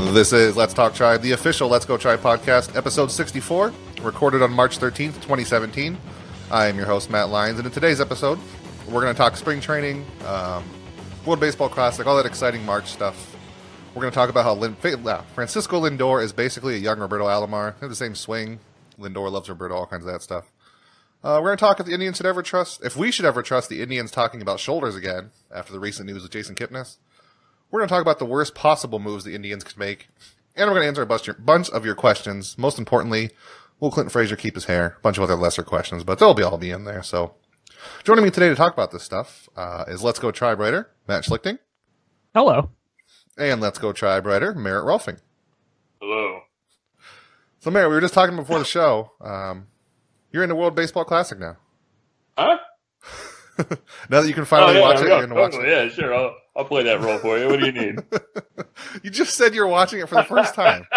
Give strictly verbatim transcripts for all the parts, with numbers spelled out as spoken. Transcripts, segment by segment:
This is Let's Talk Tribe, the official Let's Go Tribe podcast, episode sixty-four, recorded on March thirteenth, twenty seventeen. I am your host, Matt Lyons, and in today's episode, we're going to talk spring training, um, World Baseball Classic, all that exciting March stuff. We're going to talk about how Lin- uh, Francisco Lindor is basically a young Roberto Alomar. They have the same swing. Lindor loves Roberto, all kinds of that stuff. Uh, we're going to talk if the Indians should ever trust, if we should ever trust the Indians talking about shoulders again after the recent news with Jason Kipnis. We're going to talk about the worst possible moves the Indians could make. And we're going to answer a bunch, bunch of your questions. Most importantly, will Clinton Frazier keep his hair? A bunch of other lesser questions, but they'll be all be in there. So, joining me today to talk about this stuff uh, is Let's Go Tribe writer Matt Schlichting. Hello. And Let's Go Tribe writer Merritt Rolfing. Hello. So, Merritt, we were just talking before the show. Um, you're in the World Baseball Classic now. Huh? Now that you can finally oh, yeah, watch it, yeah, you're going to watch totally, it. Yeah, sure. I'll, I'll play that role for you. What do you need? You just said you were watching it for the first time.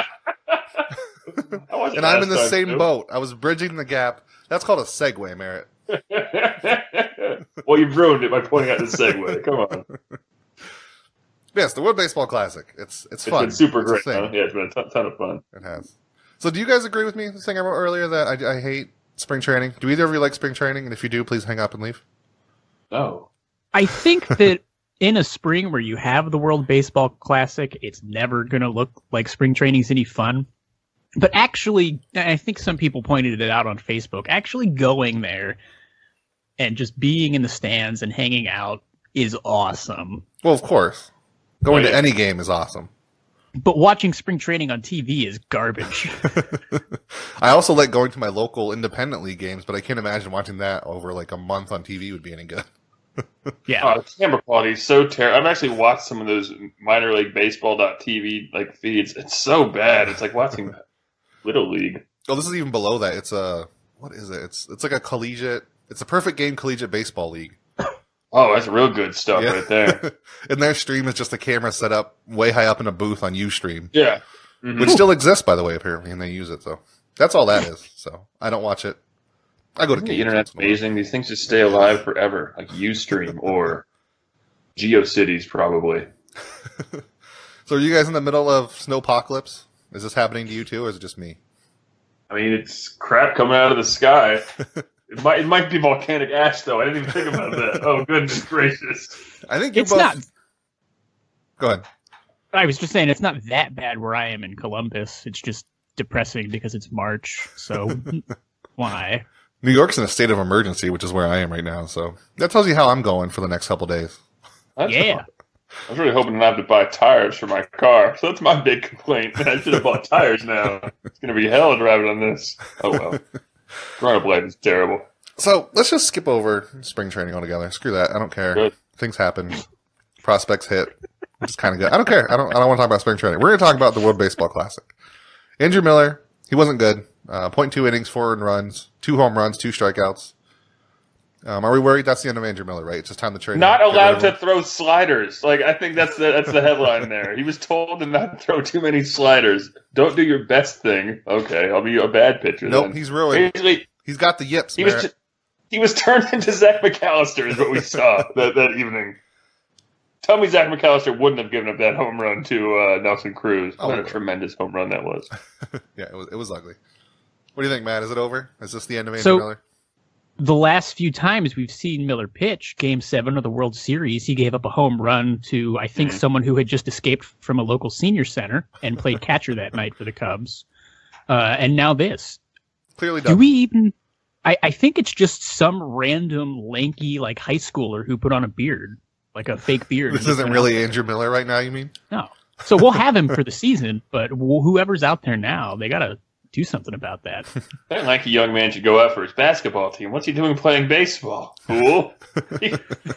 And I'm in the same too. boat. I was bridging the gap. That's called a segue, Merritt. Well, you've ruined it by pointing out the segue. Come on. Yes, the World Baseball Classic. It's it's It's fun. been super It's a great. thing. Huh? Yeah, it's been a ton, ton of fun. It has. So do you guys agree with me, the thing I wrote earlier, that I, I hate spring training? Do either of you like spring training? And if you do, please hang up and leave. No. I think that in a spring where you have the World Baseball Classic, it's never going to look like spring training's any fun. But actually, I think some people pointed it out on Facebook, actually going there and just being in the stands and hanging out is awesome. Well, of course. Going Oh, yeah. to any game is awesome. But watching spring training on T V is garbage. I also like going to my local independent league games, but I can't imagine watching that over like a month on T V would be any good. Yeah. Oh, the camera quality is so terrible. I've actually watched some of those minor league baseball dot T V like feeds. It's so bad. It's like watching Little League. Oh, this is even below that. It's a, what is it? It's it's like a collegiate, it's a perfect game collegiate baseball league. Oh, that's real good stuff Yeah. right there. And their stream is just a camera set up way high up in a booth on Ustream, Yeah. Mhm. which still exists, by the way, apparently, and they use it. So that's all that is. So I don't watch it. I go to The games internet's once in a while. amazing. These things just stay alive forever, like Ustream or GeoCities, probably. So are you guys in the middle of snowpocalypse? Is this happening to you too, or is it just me? I mean, it's crap coming out of the sky. It might it might be volcanic ash, though. I didn't even think about that. Oh, goodness gracious. I think you It's both. not. Go ahead. I was just saying, it's not that bad where I am in Columbus. It's just depressing because it's March. So why? New York's in a state of emergency, which is where I am right now. So that tells you how I'm going for the next couple days. That's Yeah. I was really hoping to not have to buy tires for my car. So that's my big complaint. I should have bought tires now. It's going to be hell driving on this. Oh, well. Corona Blade is terrible. So let's just skip over spring training altogether. Screw that. I don't care. Good. Things happen. Prospects hit. It's kind of good. I don't care. I don't. I don't want to talk about spring training. We're going to talk about the World Baseball Classic. Andrew Miller. He wasn't good. Uh, point two innings, four earned runs, two home runs, two strikeouts. Um, are we worried? That's the end of Andrew Miller, right? It's just time to trade. him. Not Get rid allowed of to him. throw sliders. Like, I think that's the, that's the headline there. He was told to not throw too many sliders. Don't do your best thing. Okay, I'll be a bad pitcher Nope, then. he's ruined. Basically, He's got the yips. He was Merritt. ju- he was turned into Zach McAllister is what we saw that, that evening. Tell me Zach McAllister wouldn't have given up that home run to uh, Nelson Cruz. Oh, What a okay. tremendous home run that was. Yeah, it was. It was ugly. What do you think, Matt? Is it over? Is this the end of Andrew So- Miller? The last few times we've seen Miller pitch, Game seven of the World Series, he gave up a home run to, I think, Mhm. someone who had just escaped from a local senior center and played catcher that night for the Cubs. Uh, and now this. Clearly Do done. we even... I, I think it's just some random lanky, like, high schooler who put on a beard, like a fake beard. This and just isn't went really out Andrew Miller right now, you mean? there. No. So we'll have him for the season, but wh- whoever's out there now, they got to do something about that. That lanky young man should go out for his basketball team. What's he doing playing baseball? Fool. He,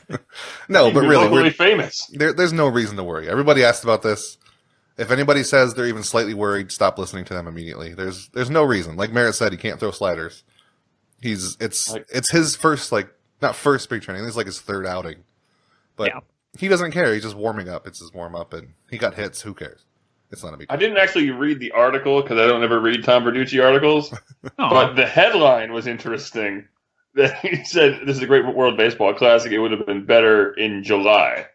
No, he but was really, locally we're, famous. there, there's no reason to worry. Everybody asked about this. If anybody says they're even slightly worried, stop listening to them immediately. There's there's no reason. Like Merritt said, he can't throw sliders. He's it's Like- it's his first like not first spring training. It's like his third outing. But Yeah. he doesn't care. He's just warming up. It's his warm up, and he got hits. Who cares? It's not a big I didn't actually read the article because I don't ever read Tom Verducci articles. Oh, But the headline was interesting. That he said this is a great World Baseball Classic. It would have been better in July.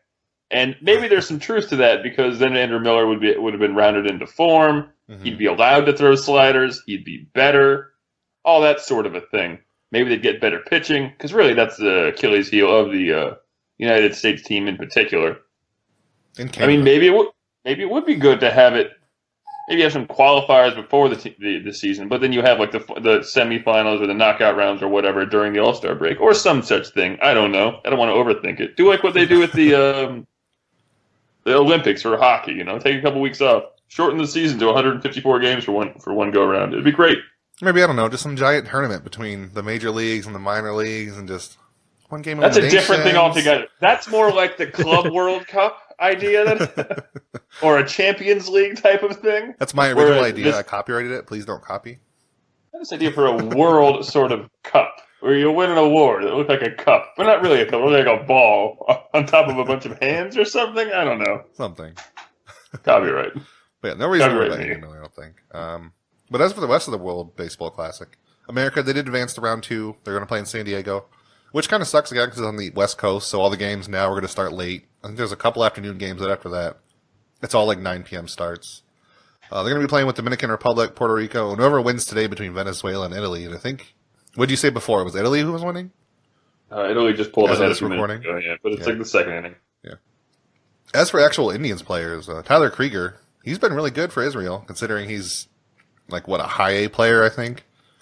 And maybe there's some truth to that because then Andrew Miller would be would have been rounded into form. Mm-hmm. He'd be allowed to throw sliders. He'd be better. All that sort of a thing. Maybe they'd get better pitching because really that's the Achilles heel of the uh, United States team in particular. In I mean, maybe it would maybe it would be good to have it. Maybe have some qualifiers before the, t- the the season, but then you have like the the semifinals or the knockout rounds or whatever during the All-Star break or some such thing. I don't know. I don't want to overthink it. Do like what they do with the um, the Olympics or hockey. You know, take a couple weeks off, shorten the season to one hundred fifty-four games for one for one go around. It'd be great. Maybe I don't know, just some giant tournament between the major leagues and the minor leagues, and just one game. That's a different thing altogether. That's more like the Club World Cup idea, than, or a Champions League type of thing. That's my original idea. This, I copyrighted it. Please don't copy. That's an idea for a world sort of cup, where you win an award that looks like a cup, but not really a cup. It looks like a ball on top of a bunch of hands or something. I don't know. Something. Copyright. But yeah, no reason for that, I don't think. Um, but as for the rest of the World Baseball Classic, America, they did advance to round two. They're going to play in San Diego, which kind of sucks again because it's on the West Coast, so all the games now are going to start late. I think there's a couple afternoon games, but after that, it's all like nine p.m. starts. Uh, they're going to be playing with Dominican Republic, Puerto Rico, and whoever wins today between Venezuela and Italy. And I think, what did you say before? It was Italy who was winning? Uh, Italy just pulled ahead of recording. Ago, yeah, but it's yeah. like the second inning. Yeah. As for actual Indians players, uh, Tyler Krieger, he's been really good for Israel, considering he's like what a high A player, I think.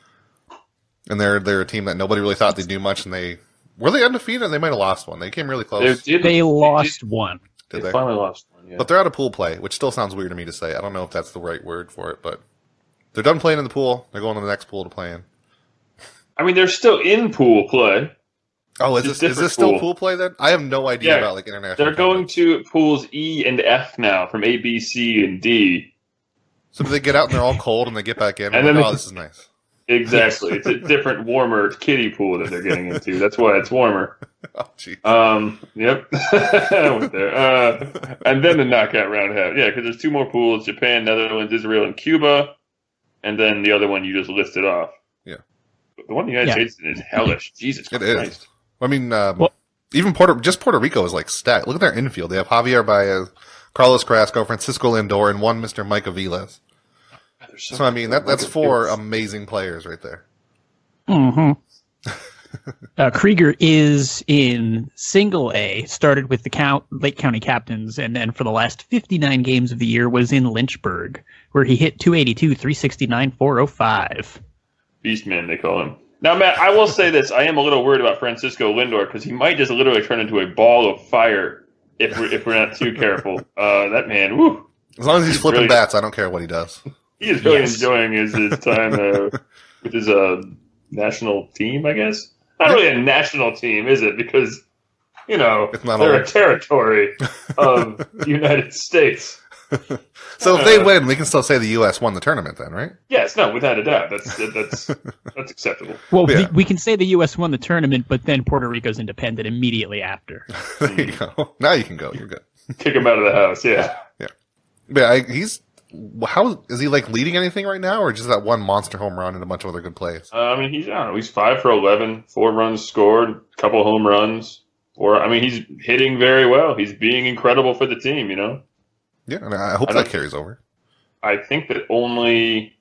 And they're they're a team that nobody really thought they'd do much, and they were they undefeated. They might have lost one. They came really close. They, they lost they, one. Did they, they finally lost one? Yeah. But they're out of pool play, which still sounds weird to me to say. I don't know if that's the right word for it, but they're done playing in the pool. They're going to the next pool to play in. I mean, they're still in pool play. Oh, is this is this still pool. pool play then? I have no idea yeah, about like international. They're going to pools E and F now, from A, B, C, and D. So do they get out and they're all cold and they get back in? And, and then like, oh, this is nice. Exactly, it's a different, warmer kiddie pool that they're getting into. That's why it's warmer. Oh, jeez. Um. Yep. I went there. Uh, and then the knockout round have yeah, because there's two more pools: Japan, Netherlands, Israel, and Cuba, and then the other one you just listed off. Yeah. The one in the United yeah. States is hellish. Jesus it Christ. Is. I mean, um, well, even Puerto, just Puerto Rico is like stacked. Look at their infield. They have Javier Baez, Carlos Carrasco, Francisco Lindor, and one Mister Mike Aviles. So, so I mean, that that's four amazing players right there. Mm-hmm. uh, Krieger is in Single A, started with the count, Lake County Captains, and then for the last fifty-nine games of the year was in Lynchburg, where he hit two eighty-two, three sixty-nine, four oh five. Beastman, they call him. Now, Matt, I will say this. I am a little worried about Francisco Lindor because he might just literally turn into a ball of fire if we're, if we're not too careful. Uh, that man, woo. As long as he's, he's flipping really, bats, I don't care what he does. He is really yes. enjoying his, his time uh, with his uh, national team, I guess. Not really a national team, is it? Because, you know, they're old. a territory of the United States. So if uh, they win, we can still say the U S won the tournament then, right? Yes, no, without a doubt. That's that's that's acceptable. Well, yeah. we, we can say the U S won the tournament, but then Puerto Rico's independent immediately after. There you go. Now you can go. You're good. Kick him out of the house, yeah. Yeah. But I, he's... How is he like leading anything right now, or just that one monster home run and a bunch of other good plays? Uh, I mean, he's I don't know, he's five for eleven, four runs scored, a couple home runs. Or I mean, he's hitting very well. He's being incredible for the team, you know. Yeah, and I hope I that carries over. I think that only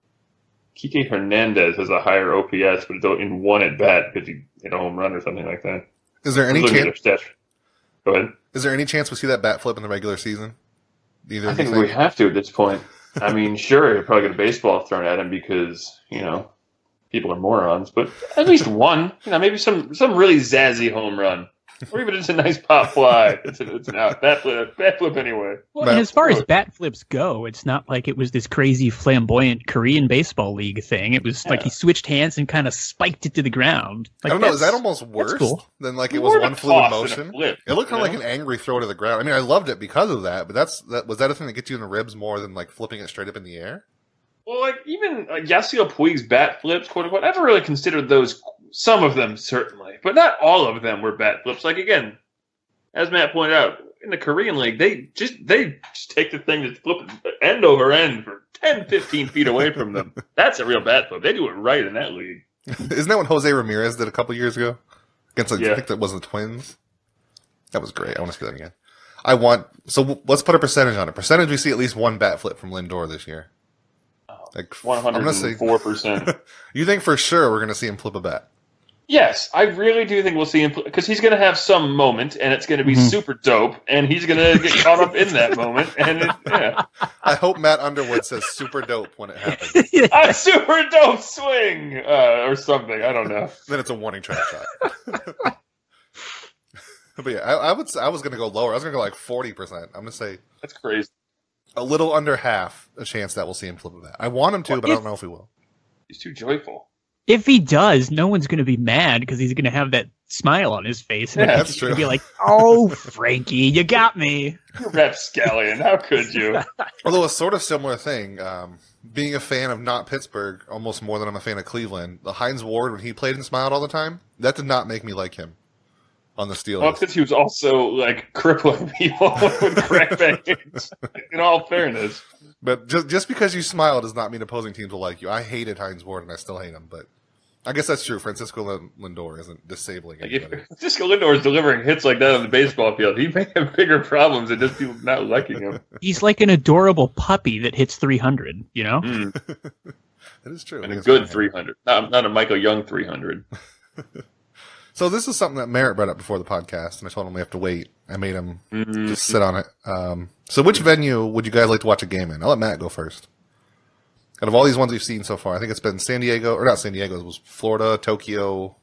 Kike Hernandez has a higher O P S, but it's in one at bat because he hit a home run or something like that. Is there any chance? Go ahead. Is there any chance we see that bat flip in the regular season? Either I think we have to at this point. I mean, sure, he'll probably get a baseball thrown at him because, you know, people are morons, but at least one, you know, maybe some, some really zazzy home run. Or even just a nice pop fly. It's, a, it's an out. Bat flip, bat flip anyway. Well, and as far as bat flips go, it's not like it was this crazy flamboyant Korean baseball league thing. It was yeah. like he switched hands and kind of spiked it to the ground. Like, I don't know. Is that almost worse cool. than like it was More one fluid motion? Flip, it looked kind of like an angry throw to the ground. I mean, I loved it because of that, but that's that was that a thing that gets you in the ribs more than like flipping it straight up in the air? Well, like even uh, Yasiel Puig's bat flips, quote unquote, I never really considered those. Some of them certainly, but not all of them were bat flips. Like again. As Matt pointed out, in the Korean League, they just they just take the thing that's flipping end over end for ten, fifteen feet away from them. That's a real bat flip. They do it right in that league. Isn't that what Jose Ramirez did a couple years ago? Against, like, yeah. I think that was the Twins. That was great. I want to see that again. I want. So w- let's put a percentage on it. Percentage, we see at least one bat flip from Lindor this year. Like one hundred four percent. You think for sure we're going to see him flip a bat? Yes, I really do think we'll see him because he's going to have some moment, and it's going to be Mhm. super dope, and he's going to get caught up in that moment. And it, yeah, I hope Matt Underwood says super dope when it happens. a super dope swing uh, or something. I don't know. Then it's a warning track shot. But yeah, I, I would. I was going to go lower. I was going to go like forty percent. I'm going to say That's crazy. a little under half a chance that we'll see him flip a bat. I want him to, Well, but I if- don't know if he will. He's too joyful. If he does, no one's going to be mad because he's going to have that smile on his face. And Yeah, he's that's going to true. be like, "Oh, Frankie, you got me." You rapscallion. How could you? Although a sort of similar thing, um, being a fan of not Pittsburgh almost more than I'm a fan of Cleveland, the Hines Ward, when he played and smiled all the time, that did not make me like him on the Steelers. Well, because he was also like crippling people with crackbacks. In all fairness, But just just because you smile does not mean opposing teams will like you. I hated Hines Ward and I still hate him, but I guess that's true. Francisco Lindor isn't disabling like anybody. if Francisco Lindor is delivering hits like that on the baseball field, he may have bigger problems than just people not liking him. He's like an adorable puppy that hits three hundred, you know? Mm, That is true. and I a guess good I three hundred, not not a Michael Young three hundred. So this is something that Merritt brought up before the podcast, and I told him we have to wait. I made him Mm, just sit on it. Um, so which venue would you guys like to watch a game in? I'll let Matt go first. Out of all these ones we've seen so far, I think it's been San Diego, or not San Diego, it was Florida, Tokyo.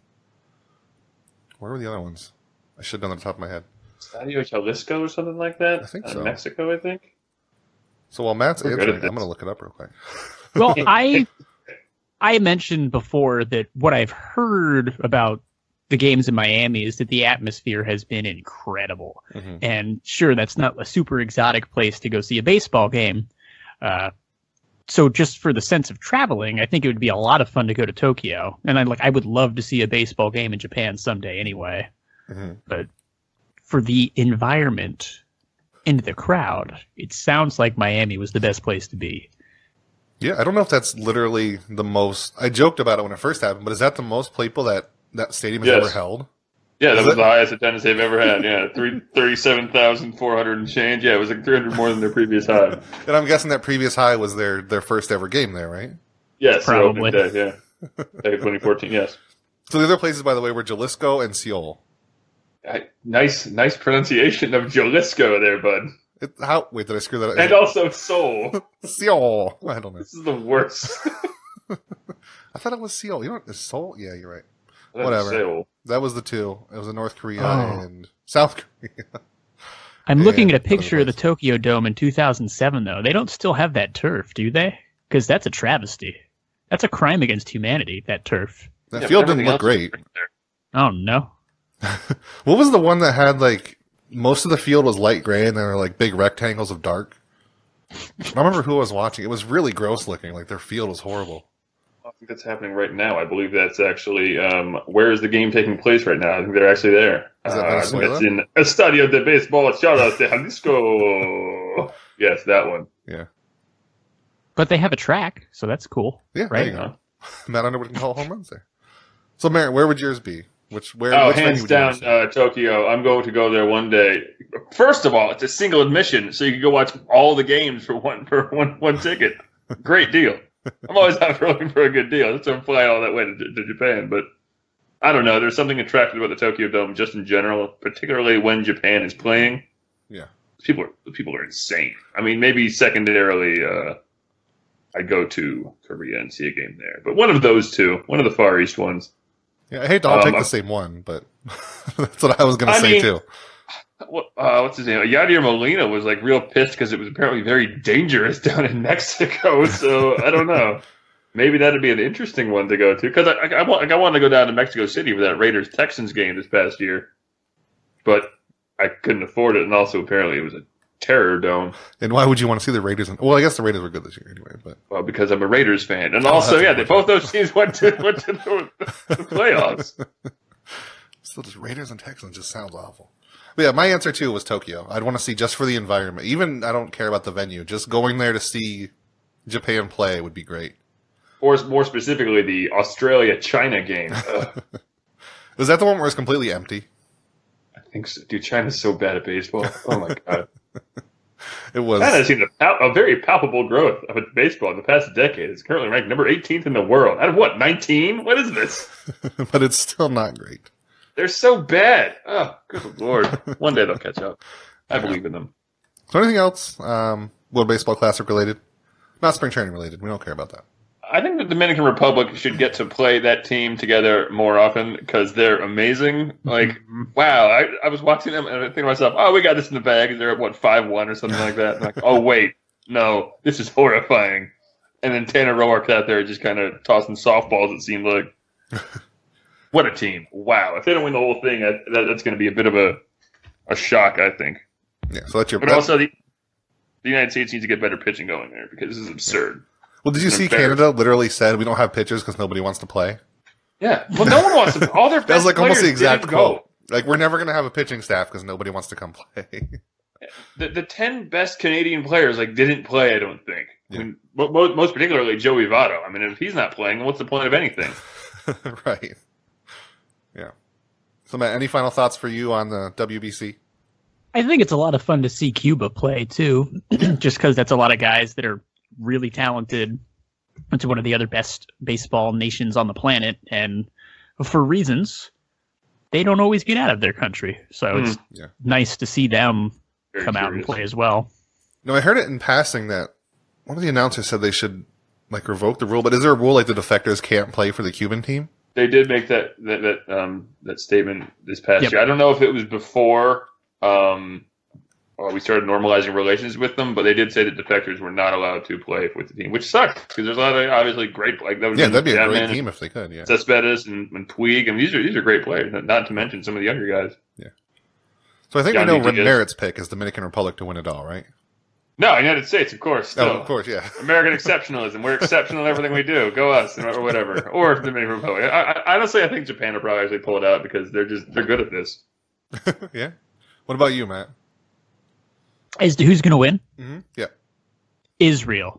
Where were the other ones? I should have known off the top of my head. Stadio Jalisco or something like that. I think Uh, so. Mexico, I think. So while Matt's We're good answering, at I'm this. going to look it up real quick. Well, I I mentioned before that what I've heard about the games in Miami is that the atmosphere has been incredible. Mhm. And sure, that's not a super exotic place to go see a baseball game. Uh, so just for the sense of traveling, I think it would be a lot of fun to go to Tokyo. And I like I would love to see a baseball game in Japan someday anyway. Mhm. But for the environment and the crowd, it sounds like Miami was the best place to be. Yeah, I don't know if that's literally the most. I joked about it when it first happened, but is that the most people that that stadium has Yes. ever held? Yeah, that Is was it? the highest attendance they've ever had. Yeah, three thirty-seven thousand four hundred and change. Yeah, it was like three hundred more than their previous high. And I'm guessing that previous high was their their first ever game there, right? Yes, their Probably. opening day, yeah. Back in twenty fourteen, yes. So the other places, by the way, were Jalisco and Seoul. I, nice, nice pronunciation of Jalisco there, bud. It, how? Wait, did I screw that up? And also Seoul. Seoul. I don't know. This is the worst. I thought it was Seoul. You know, it's Seoul. Yeah, you're right. That's Whatever. Seoul. That was the two. It was in North Korea Oh. and South Korea. I'm Yeah, looking at a other picture of the places. Tokyo Dome in two thousand seven, though. They don't still have that turf, do they? Because that's a travesty. That's a crime against humanity, that turf. That Yeah, field but didn't everything look else is great. great there. Oh, no. What was the one that had like most of the field was light gray and there were like big rectangles of dark? I remember who I was watching. It was really gross looking. Like their field was horrible. I think that's happening right now. I believe that's actually um, where is the game taking place right now? I think they're actually there. Is that Uh, Venezuela? it's in Estadio de Béisbol Charlas de Jalisco. Yes, that one. Yeah. But they have a track, so that's cool. Yeah, Right. there you go. Matt Underwood can call home runs there. So, Merritt, where would yours be? Which where? Oh, which venue hands would you down, want to see? uh, Tokyo. I'm going to go there one day. First of all, it's a single admission, so you can go watch all the games for one for one one ticket. Great deal. I'm always out for looking for a good deal. That's why I'm flying all that way to, to Japan. But I don't know. There's something attractive about the Tokyo Dome, just in general, particularly when Japan is playing. Yeah. People are people are insane. I mean, maybe secondarily, uh, I'd go to Korea and see a game there. But one of those two, one of the Far East ones. Yeah, I hate to all Um, take the I'm- same one, but that's what I was going to I say mean- too. What, uh, what's his name? Yadier Molina was like real pissed because it was apparently very dangerous down in Mexico. So I don't know. Maybe that'd be an interesting one to go to because I, I, I want like, I wanted to go down to Mexico City for that Raiders Texans game this past year, but I couldn't afford it, and also apparently it was a terror dome. And why would you want to see the Raiders? In, well, I guess the Raiders were good this year anyway, but Well, because I'm a Raiders fan, and Oh, also that's yeah, they, important. both those teams went to went to the, the playoffs. still just Raiders and Texans just sounds awful. But yeah, my answer too was Tokyo. I'd want to see just for the environment. Even I don't care about the venue. Just going there to see Japan play would be great. Or more specifically, the Australia China game. Ugh. Is that the one where it's completely empty? I think so. Dude, China's so bad at baseball. Oh, my God. It was. China has seen a, pal- a very palpable growth of baseball in the past decade. It's currently ranked number eighteenth in the world. Out of what, nineteen? What is this? But it's still not great. They're so bad. Oh, good Lord. One day they'll catch up. I believe in them. So anything else? Um, World Baseball Classic related? Not spring training related. We don't care about that. I think the Dominican Republic should get to play that team together more often because they're amazing. Like, mm-hmm. wow, I, I was watching them and I think to myself, oh, we got this in the bag. And they're at, what, five one or something like that? And like, oh, wait, no, this is horrifying. And then Tanner Roark out there just kind of tossing softballs, it seemed like. What a team. Wow. If they don't win the whole thing, that, that, that's going to be a bit of a, a shock, I think. Yeah, so that's your But that's, also, the, the United States needs to get better pitching going there because this is absurd. Yeah. Well, did you see Canada literally said we don't have pitchers because nobody wants to play? Yeah. Well, no one wants to. All their best that was like almost the players exact didn't quote. go. Like, we're never going to have a pitching staff because nobody wants to come play. The the ten best Canadian players like didn't play. I don't think. Yeah. I mean, most, most particularly Joey Votto. I mean, if he's not playing, then what's the point of anything? Right. Yeah. So, Matt, any final thoughts for you on the W B C? I think it's a lot of fun to see Cuba play too, just because that's a lot of guys that are really talented. It's one of the other best baseball nations on the planet, and for reasons they don't always get out of their country. So mm. it's yeah. nice to see them Very come curious. out and play as well. No, I heard it in passing that one of the announcers said they should like revoke the rule. But is there a rule like the defectors can't play for the Cuban team? They did make that that that, um, that statement this past yep. year. I don't know if it was before. Um, Well, we started normalizing relations with them, but they did say that defectors were not allowed to play with the team, which sucks because there's a lot of obviously great like that. Yeah, that'd be a great team if they could. Yeah, Cespedes and, and Puig, and these are these are great players. Not to mention some of the younger guys. Yeah. So I think John we know Diaz. Merritt's pick is Dominican Republic to win it all, right? No, United States, of course. Still. Oh, of course, yeah. American exceptionalism. We're exceptional in everything we do. Go us, or whatever. Or Dominican Republic. I, I, honestly, I think Japan will probably actually pull it out because they're just they're good at this. Yeah. What about you, Matt? As to who's going to win? Mm-hmm. Yeah. Israel.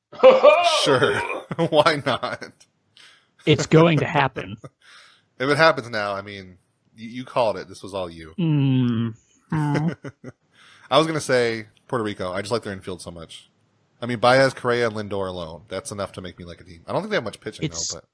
Sure. Why not? It's going to happen. If it happens now, I mean, you, you called it. This was all you. Mm-hmm. I was going to say Puerto Rico. I just like their infield so much. I mean, Baez, Correa, and Lindor alone. That's enough to make me like a team. I don't think they have much pitching, it's, though. But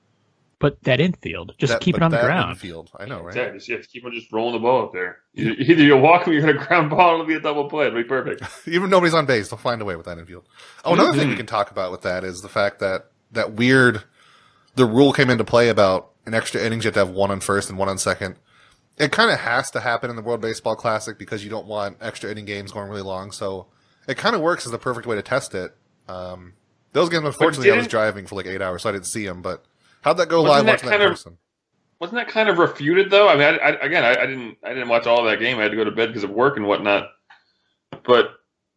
but that infield, just that, keep it on the that ground. Infield. I know, right? Yeah, just, you have to keep on just rolling the ball up there. Either you'll walk or you're going to ground ball. It'll be a double play. It'll be perfect. Even if nobody's on base, they'll find a way with that infield. Oh, another mm-hmm. thing we can talk about with that is the fact that that weird, the rule came into play about an extra innings. You have to have one on first and one on second. It kind of has to happen in the World Baseball Classic because you don't want extra inning games going really long. So it kind of works as the perfect way to test it. Um, those games, unfortunately, I was driving for like eight hours, so I didn't see them. But how'd that go live watching that in person? Wasn't that kind of refuted though? I mean, I, I, again, I, I didn't, I didn't watch all of that game. I had to go to bed because of work and whatnot. But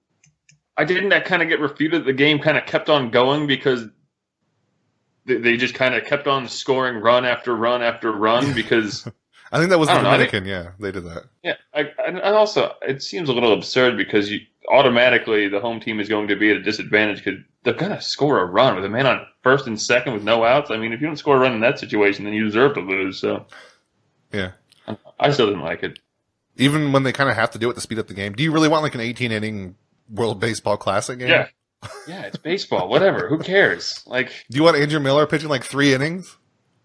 I didn't that kind of get refuted. The game kind of kept on going because they, they just kind of kept on scoring run after run after run because. I think that was the Dominican. Know, yeah, they did that. Yeah, I, and also it seems a little absurd because you automatically the home team is going to be at a disadvantage because they're going to score a run with a man on first and second with no outs. I mean, if you don't score a run in that situation, then you deserve to lose. So, yeah, I still didn't like it. Even when they kind of have to do it to speed up the game. Do you really want like an eighteen inning World Baseball Classic game? Yeah, yeah, it's baseball. Whatever. Who cares? Like, do you want Andrew Miller pitching like three innings?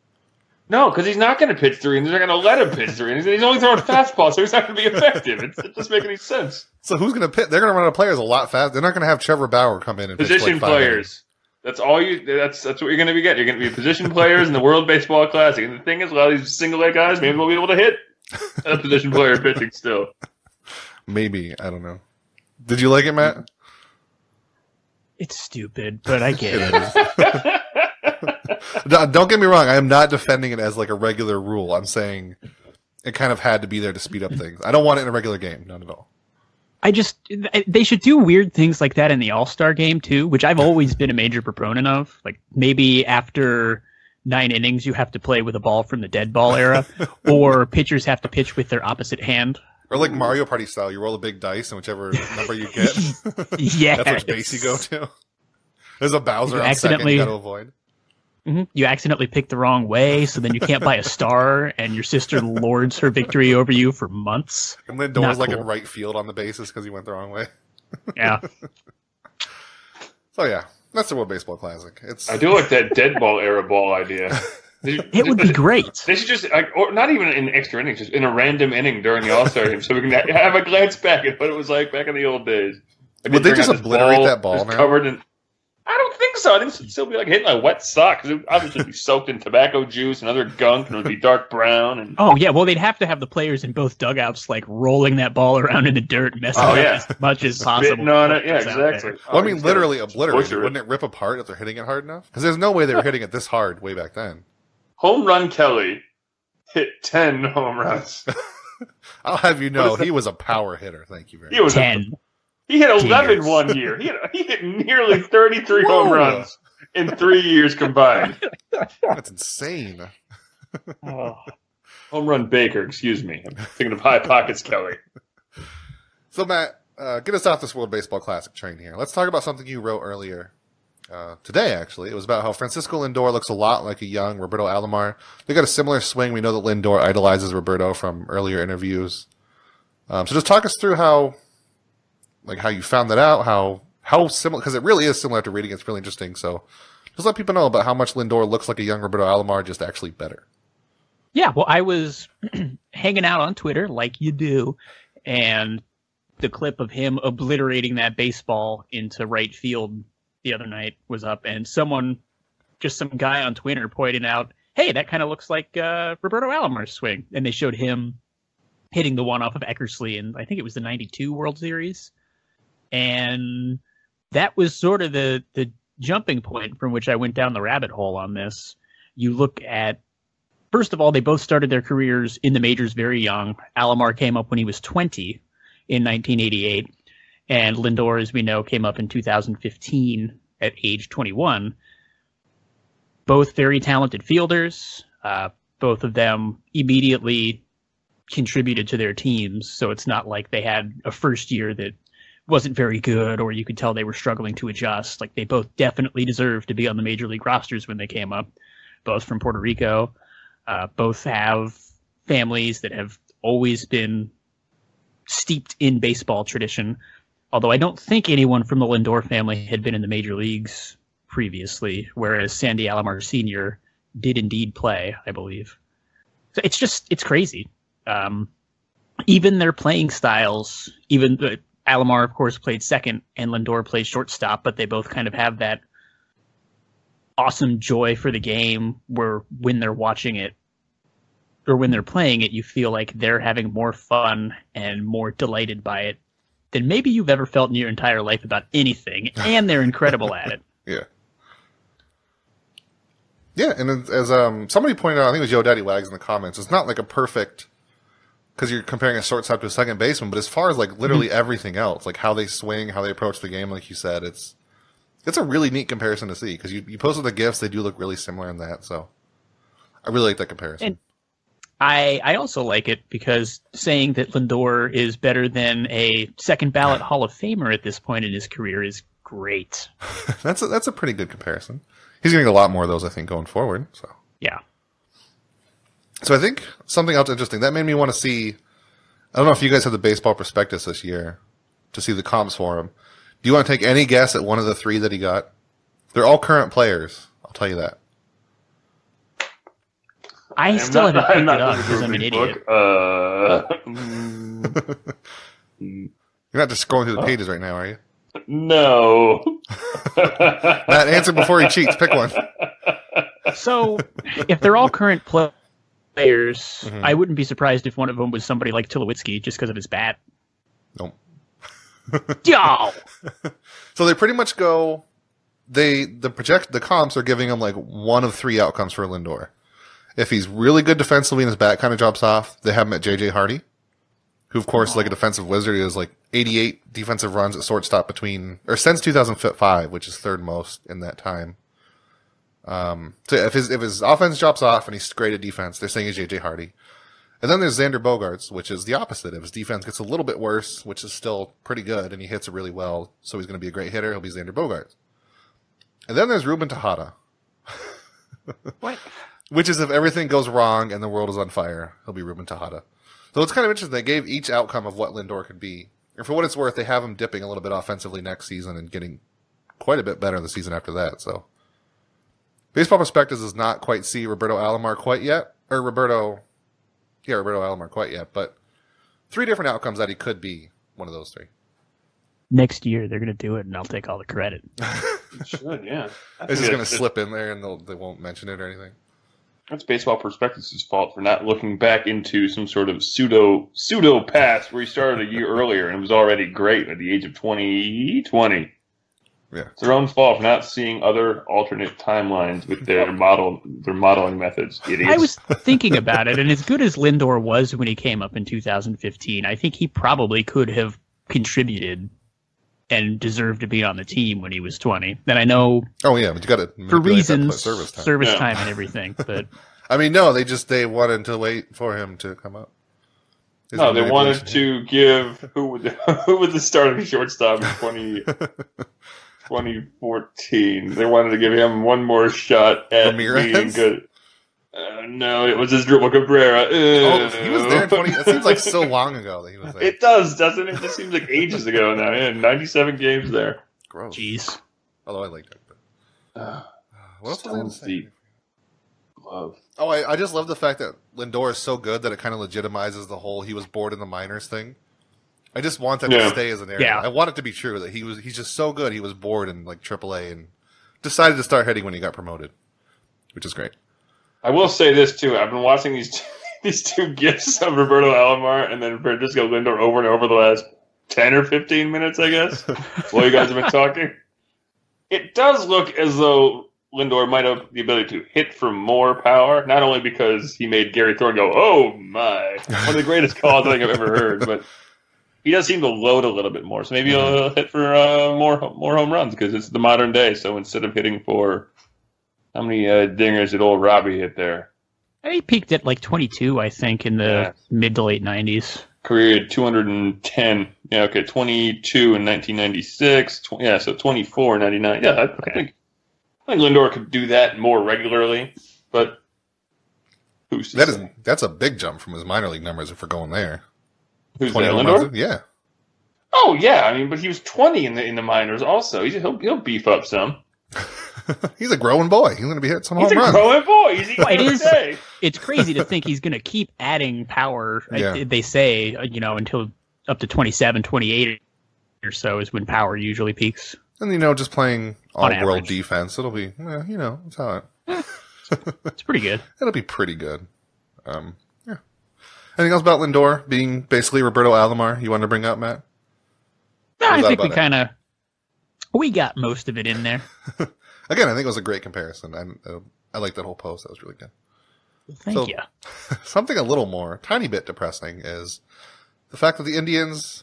No, because he's not going to pitch three innings. They're going to let him pitch three innings. He's only throwing fastballs, so he's not going to be effective. It's, it doesn't make any sense. So who's going to pitch? They're going to run out of players a lot fast. They're not going to have Trevor Bauer come in and position pitch like five players. Innings. That's all you. That's that's what you're going to be getting. You're going to be position players in the World Baseball Classic. And the thing is, a lot of these single A guys maybe will be able to hit a position player pitching still. Maybe I don't know. Did you like it, Matt? It's stupid, but I get it. Don't get me wrong. I am not defending it as like a regular rule. I'm saying it kind of had to be there to speed up things. I don't want it in a regular game. Not at all. I just, they should do weird things like that in the All-Star game too, which I've always been a major proponent of. Like maybe after nine innings, you have to play with a ball from the dead ball era, or pitchers have to pitch with their opposite hand. Or like Mario Party style, you roll a big dice and whichever number you get, yeah, that's which base you go to. There's a Bowser on second you got to avoid. Mm-hmm. You accidentally picked the wrong way, so then you can't buy a star, and your sister lords her victory over you for months. And Lindor Not was like cool. in right field on the bases because he went the wrong way. Yeah. So yeah, that's the World Baseball Classic. It's I do like that dead ball era ball idea. They should- It would be great. They should just, like, or not even in extra innings, just in a random inning during the All Star game, so we can have a glance back at what it was like back in the old days. Like, Would they bring just out this obliterate that ball just now? Covered in, I don't think so. I think it'd still be like hitting a wet sock. 'Cause it would obviously be soaked in tobacco juice and other gunk, and it would be dark brown. And Oh, yeah. Well, they'd have to have the players in both dugouts, like, rolling that ball around in the dirt, messing Oh, it yeah. up as much as possible. spitting on it, yeah, It's out there. exactly. well, I mean, Oh, literally it's obliterate. butcher it. Wouldn't it rip apart if they're hitting it hard enough? Because there's no way they were hitting it this hard way back then. Home Run Kelly hit ten home runs. I'll have you What know, is that? he was a power hitter. Thank you very He much. was a- ten. He hit eleven Dingers. one year. He hit, he hit nearly thirty-three Whoa. home runs in three years combined. That's insane. Home Run Baker, excuse me. I'm thinking of High Pockets Kelly. So Matt, uh, get us off this World Baseball Classic train here. Let's talk about something you wrote earlier uh, today. Actually, it was about how Francisco Lindor looks a lot like a young Roberto Alomar. They got a similar swing. We know that Lindor idolizes Roberto from earlier interviews. Um, so just talk us through how, like, how you found that out. How how similar? Because it really is similar to reading. It's really interesting. So just let people know about how much Lindor looks like a young Roberto Alomar, just actually better. Yeah, well, I was hanging out on Twitter, like you do, and the clip of him obliterating that baseball into right field the other night was up, and someone, just some guy on Twitter, pointed out, hey, that kind of looks like uh, Roberto Alomar's swing. And they showed him hitting the one off of Eckersley, and I think it was the ninety-two World Series. And that was sort of the, the jumping point from which I went down the rabbit hole on this. You look at, first of all, they both started their careers in the majors very young. Alomar came up when he was twenty in nineteen eighty-eight, and Lindor, as we know, came up in two thousand fifteen at age twenty-one. Both very talented fielders. Uh, both of them immediately contributed to their teams, so it's not like they had a first year that wasn't very good, or you could tell they were struggling to adjust. Like, they both definitely deserved to be on the major league rosters when they came up, both from Puerto Rico. Uh, both have families that have always been steeped in baseball tradition, although I don't think anyone from the Lindor family had been in the major leagues previously, whereas Sandy Alomar Senior did indeed play, I believe. So it's just, it's crazy. Um, even their playing styles, even uh, Alomar, of course, played second and Lindor played shortstop, but they both kind of have that awesome joy for the game where when they're watching it or when they're playing it, you feel like they're having more fun and more delighted by it than maybe you've ever felt in your entire life about anything, and they're incredible at it. Yeah. Yeah, and as, as um somebody pointed out, I think it was Yo Daddy Wags in the comments, it's not like a perfect, because you're comparing a shortstop to a second baseman, but as far as like literally mm-hmm. everything else, like how they swing, how they approach the game, like you said, it's it's a really neat comparison to see, because you, you posted the GIFs, they do look really similar in that, so I really like that comparison. And I I also like it because saying that Lindor is better than a second ballot Hall of Famer at this point in his career is great. that's a, that's a pretty good comparison. He's going to get a lot more of those, I think, going forward. So yeah. So I think something else interesting that made me want to see. I don't know if you guys have the baseball prospectus this year to see the comps for him. Do you want to take any guess at one of the three that he got? They're all current players. I'll tell you that. I I'm still not- haven't I'm picked it not up looking because through I'm a an big idiot. book. Uh, mm, You're not just scrolling through the pages right now, are you? no. Matt, answer before he cheats. Pick one. So, if they're all current pl- players, Mhm. I wouldn't be surprised if one of them was somebody like Tulowitzki just because of his bat. Nope. Yo! So they pretty much go. They the project the comps are giving him like one of three outcomes for Lindor. If he's really good defensively and his bat kind of drops off, they have him at J J Hardy, who of course, like a defensive wizard, is like eighty-eight defensive runs at shortstop between or since two thousand five, which is third most in that time. Um, so if his if his offense drops off and he's great at defense, they're saying he's J J Hardy. And then there's Xander Bogaerts, which is the opposite. If his defense gets a little bit worse, which is still pretty good, and he hits it really well, so he's going to be a great hitter, he'll be Xander Bogaerts. And then there's Ruben Tejada. What? Which is if everything goes wrong and the world is on fire, he'll be Ruben Tejada. So it's kind of interesting. They gave each outcome of what Lindor could be. And for what it's worth, they have him dipping a little bit offensively next season and getting quite a bit better the season after that. So Baseball Prospectus does not quite see Roberto Alomar quite yet. Or Roberto, yeah, Roberto Alomar quite yet. But three different outcomes that he could be one of those three. Next year, they're going to do it, and I'll take all the credit. It should, yeah. It's just going to slip in there and they'll, they won't mention it or anything. That's Baseball Prospectus' fault for not looking back into some sort of pseudo pseudo past where he started a year earlier and was already great at the age of twenty twenty. Yeah. It's their own fault for not seeing other alternate timelines with their model their modeling methods. Idiots. I was thinking about it, and as good as Lindor was when he came up in two thousand fifteen, I think he probably could have contributed and deserved to be on the team when he was twenty. And I know Oh yeah, but you got to for reasons, service time. service Yeah. time and everything, but I mean, no, they just they wanted to wait for him to come up. Is No, it they wanted manipulation? to give who would who was the starting shortstop in twenty, twenty fourteen. They wanted to give him one more shot at Ramirez? being good. Uh, no, it was Asdrubal Cabrera. Oh, he was there in twenty. It seems like so long ago that he was there. It does, doesn't it? It just seems like ages ago now. Yeah, ninety-seven games there. Gross. jeez. Although I liked it. But... Uh, What else was I going to Stones say? deep. Love. Oh, I, I just love the fact that Lindor is so good that it kind of legitimizes the whole he was bored in the minors thing. I just want that Yeah. to stay as an area. Yeah. I want it to be true that he was he's just so good he was bored in like triple A and decided to start hitting when he got promoted, which is great. I will say this too. I've been watching these two, these two gifs of Roberto Alomar and then Francisco Lindor over and over the last ten or fifteen minutes, I guess, while you guys have been talking. It does look as though Lindor might have the ability to hit for more power, not only because he made Gary Thorne go, oh my, one of the greatest calls I think I've ever heard, but he does seem to load a little bit more. So maybe he'll hit for uh, more more home runs because it's the modern day. So instead of hitting for, how many uh, dingers did old Robbie hit there? He peaked at like twenty-two, I think, in the Yeah. mid to late nineties. Career two hundred ten. Yeah, okay, twenty-two in nineteen ninety-six. Tw- yeah, so twenty-four in ninety-nine. Yeah, I, I think I think Lindor could do that more regularly, but who's to That is say? that's a big jump from his minor league numbers if we're going there. Who's twenty that, home Lindor? runs? Yeah. Oh yeah, I mean, but he was twenty in the in the minors. Also, He's, he'll he'll beef up some. He's a growing boy. He's going to be hitting some He's home a runs. growing boy. He's eating Well, it every is- day. It's crazy to think he's going to keep adding power. I- Yeah. They say, uh, you know, until up to twenty-seven, twenty-eight or so is when power usually peaks. And, you know, just playing all-world average. defense, it'll be, well, you know, that's how it, It's pretty good. it'll be pretty good. Um, yeah. Anything else about Lindor being basically Roberto Alomar you wanted to bring up, Matt? No, What I was that think we about it? kind of we got most of it in there. Again, I think it was a great comparison. I, uh, I like that whole post. That was really good. Thank So- you. Something a little more, tiny bit depressing is the fact that the Indians,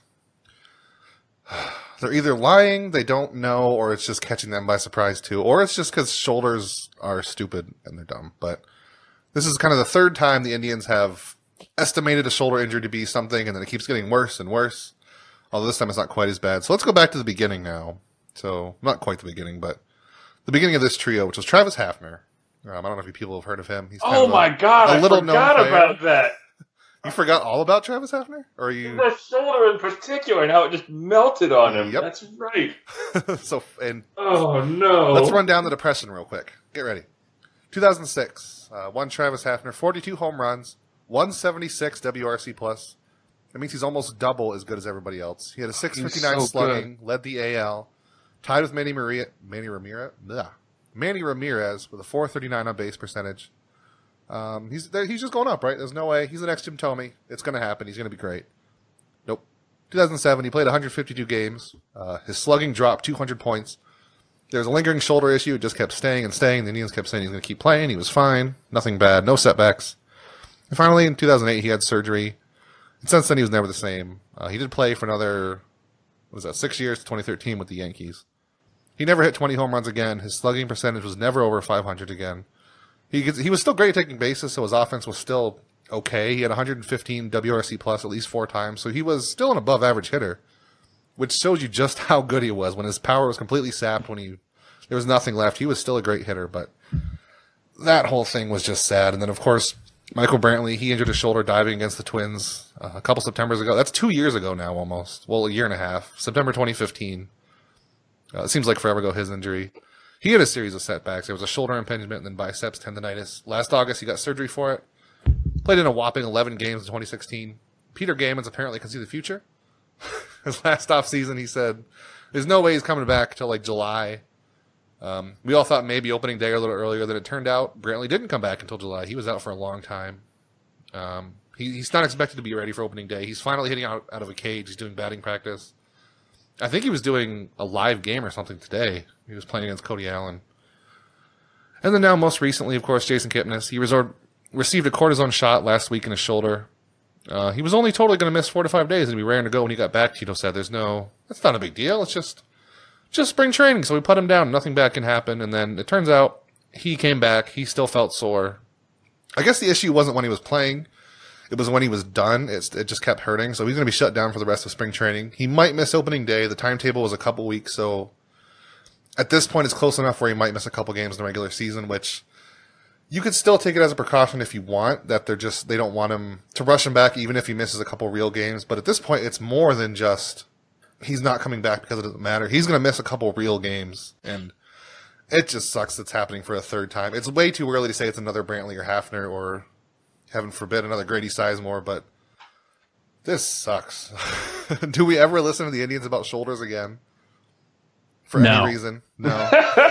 they're either lying, they don't know, or it's just catching them by surprise too, or it's just because shoulders are stupid and they're dumb. But this is kind of the third time the Indians have estimated a shoulder injury to be something, and then it keeps getting worse and worse. Although this time it's not quite as bad. So let's go back to the beginning now. So not quite the beginning, but the beginning of this trio, which was Travis Hafner. Um, I don't know if you people have heard of him. He's kind Oh of a- my god, a I little known forgot player. about that. You forgot all about Travis Hafner? Or are you The shoulder in particular and how it just melted on him. Yep. That's right. so? And Oh no. let's run down the depression real quick. Get ready. two thousand six, uh, one Travis Hafner, forty-two home runs, one seventy-six W R C plus. That means he's almost double as good as everybody else. He had a six fifty-nine so slugging, led the A L, tied with Manny Maria, Manny Ramirez, Blah. Manny Ramirez with a four thirty-nine on base percentage. Um, he's there, he's just going up, right? There's no way. He's the next Jim Thome. It's going to happen. He's going to be great. Nope. two thousand seven, he played one hundred fifty-two games. Uh, his slugging dropped two hundred points. There was a lingering shoulder issue. It just kept staying and staying. The Indians kept saying he's going to keep playing. He was fine. Nothing bad. No setbacks. And finally, in two thousand eight, he had surgery. And since then, he was never the same. Uh, he did play for another, what was that, six years to twenty thirteen with the Yankees. He never hit twenty home runs again. His slugging percentage was never over five hundred again. He gets, he was still great at taking bases, so his offense was still okay. He had one hundred fifteen W R C plus at least four times, so he was still an above average hitter, which shows you just how good he was. When his power was completely sapped, when he there was nothing left, he was still a great hitter. But that whole thing was just sad. And then, of course, Michael Brantley, he injured his shoulder diving against the Twins uh, a couple Septembers ago. That's two years ago now, almost. Well, a year and a half. September twenty fifteen. Uh, it seems like forever ago, his injury. He had a series of setbacks. There was a shoulder impingement and then biceps tendonitis. Last August, he got surgery for it. Played in a whopping eleven games in twenty sixteen. Peter Gammons apparently can see the future. His last offseason, he said, there's no way he's coming back till like July. Um, we all thought maybe opening day or a little earlier than it turned out. Brantley didn't come back until July. He was out for a long time. Um, he, he's not expected to be ready for opening day. He's finally hitting out, out of a cage. He's doing batting practice. I think he was doing a live game or something today. He was playing against Cody Allen. And then now, most recently, of course, Jason Kipnis. He resort, received a cortisone shot last week in his shoulder. Uh, he was only totally going to miss four to five days and be raring to go when he got back. Tito said, there's no, that's not a big deal. It's just, just spring training. So we put him down. Nothing bad can happen. And then it turns out he came back. He still felt sore. I guess the issue wasn't when he was playing. It was when he was done. It's, it just kept hurting. So he's going to be shut down for the rest of spring training. He might miss opening day. The timetable was a couple weeks. So at this point, it's close enough where he might miss a couple games in the regular season, which you could still take it as a precaution if you want, that they're just, they don't want him to rush him back even if he misses a couple real games. But at this point, it's more than just he's not coming back because it doesn't matter. He's going to miss a couple real games. And it just sucks that's happening for a third time. It's way too early to say it's another Brantley or Hafner or, heaven forbid, another Grady Sizemore, but this sucks. Do we ever listen to the Indians about shoulders again? For No. any reason? No.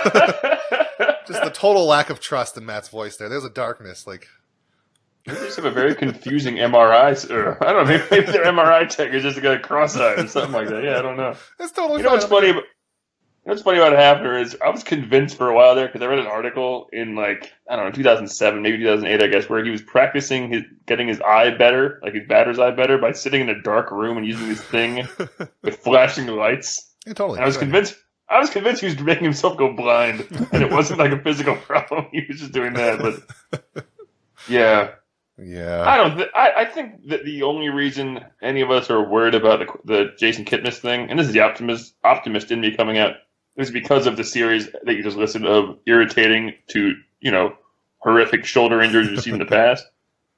Just the total lack of trust in Matt's voice there. There's a darkness, like... They just have a very confusing M R I. Or, I don't know, maybe, maybe their M R I tech is just got a cross-eyed or something like that. Yeah, I don't know. It's totally You know fine. what's funny about, you know what's funny about Hafner is I was convinced for a while there because I read an article in like, I don't know, two thousand seven, maybe two thousand eight, I guess, where he was practicing his getting his eye better, like his batter's eye better, by sitting in a dark room and using this thing with flashing lights. Yeah, totally. And I was Right. convinced I was convinced he was making himself go blind, and it wasn't like a physical problem. He was just doing that. But yeah, Yeah. I don't. Th- I, I think that the only reason any of us are worried about the, the Jason Kipnis thing, and this is the optimist optimist in me coming out, is because of the series that you just listed of irritating to you know horrific shoulder injuries we've seen in the past.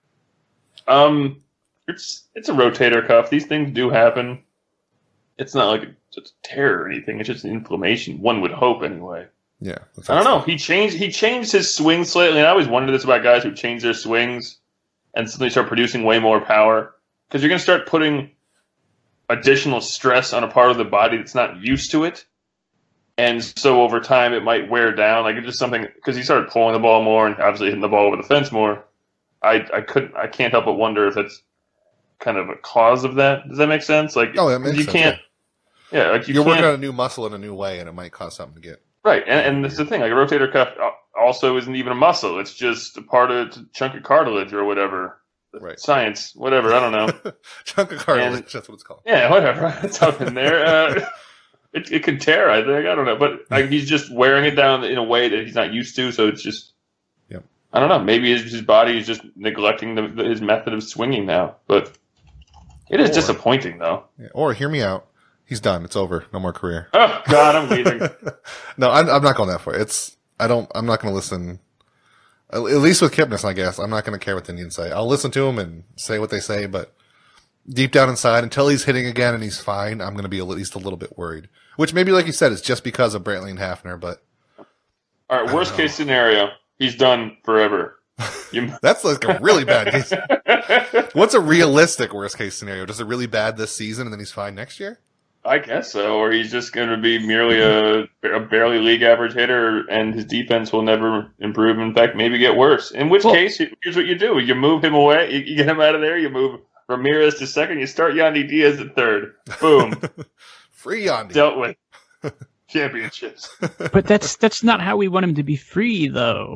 Um, it's it's a rotator cuff. These things do happen. It's not like it's a tear or anything. It's just an inflammation. One would hope, anyway. Yeah. That's I don't know. He changed. He changed his swing slightly, and I always wondered this about guys who change their swings and suddenly start producing way more power, because you're going to start putting additional stress on a part of the body that's not used to it, and so over time it might wear down. Like it's just something because he started pulling the ball more and obviously hitting the ball over the fence more. I I couldn't. I can't help but wonder if that's kind of a cause of that. Does that make sense? Like Oh, that makes you sense, can't. Yeah, like you You're can't, working on a new muscle in a new way, and it might cause something to get. right, and, and that's the thing. Like a rotator cuff also isn't even a muscle. It's just a part of a chunk of cartilage or whatever. Right. Science, whatever. I don't know. Chunk of cartilage, And- that's what it's called. Yeah, whatever. It's up in there. Uh, it it could tear. I think. I don't know, but like, he's just wearing it down in a way that he's not used to. So it's just. Yep. I don't know. Maybe his, his body is just neglecting the, the, his method of swinging now, but it is Or- disappointing, though. Yeah. Or, hear me out. He's done. It's over. No more career. Oh God, I'm leaving. No, I'm, I'm not going that far. It's, I don't, I'm not going to listen. At at least with Kipnis, I guess. I'm not going to care what the Indians say. I'll listen to him and say what they say, but deep down inside, until he's hitting again and he's fine, I'm going to be at least a little bit worried. Which maybe, like you said, is just because of Brantley and Hafner, but All right, worst case scenario, he's done forever. You, that's like a really bad case. What's a realistic worst case scenario? Does it really bad this season and then he's fine next year? I guess so, or he's just going to be merely a, a barely league average hitter, and his defense will never improve. In fact, maybe get worse. In which Well- case, here's what you do: you move him away, you, you get him out of there, you move Ramirez to second, you start Yandy Diaz at third. Boom, Free Yandy. dealt with. Championships. But that's that's not how we want him to be free, though.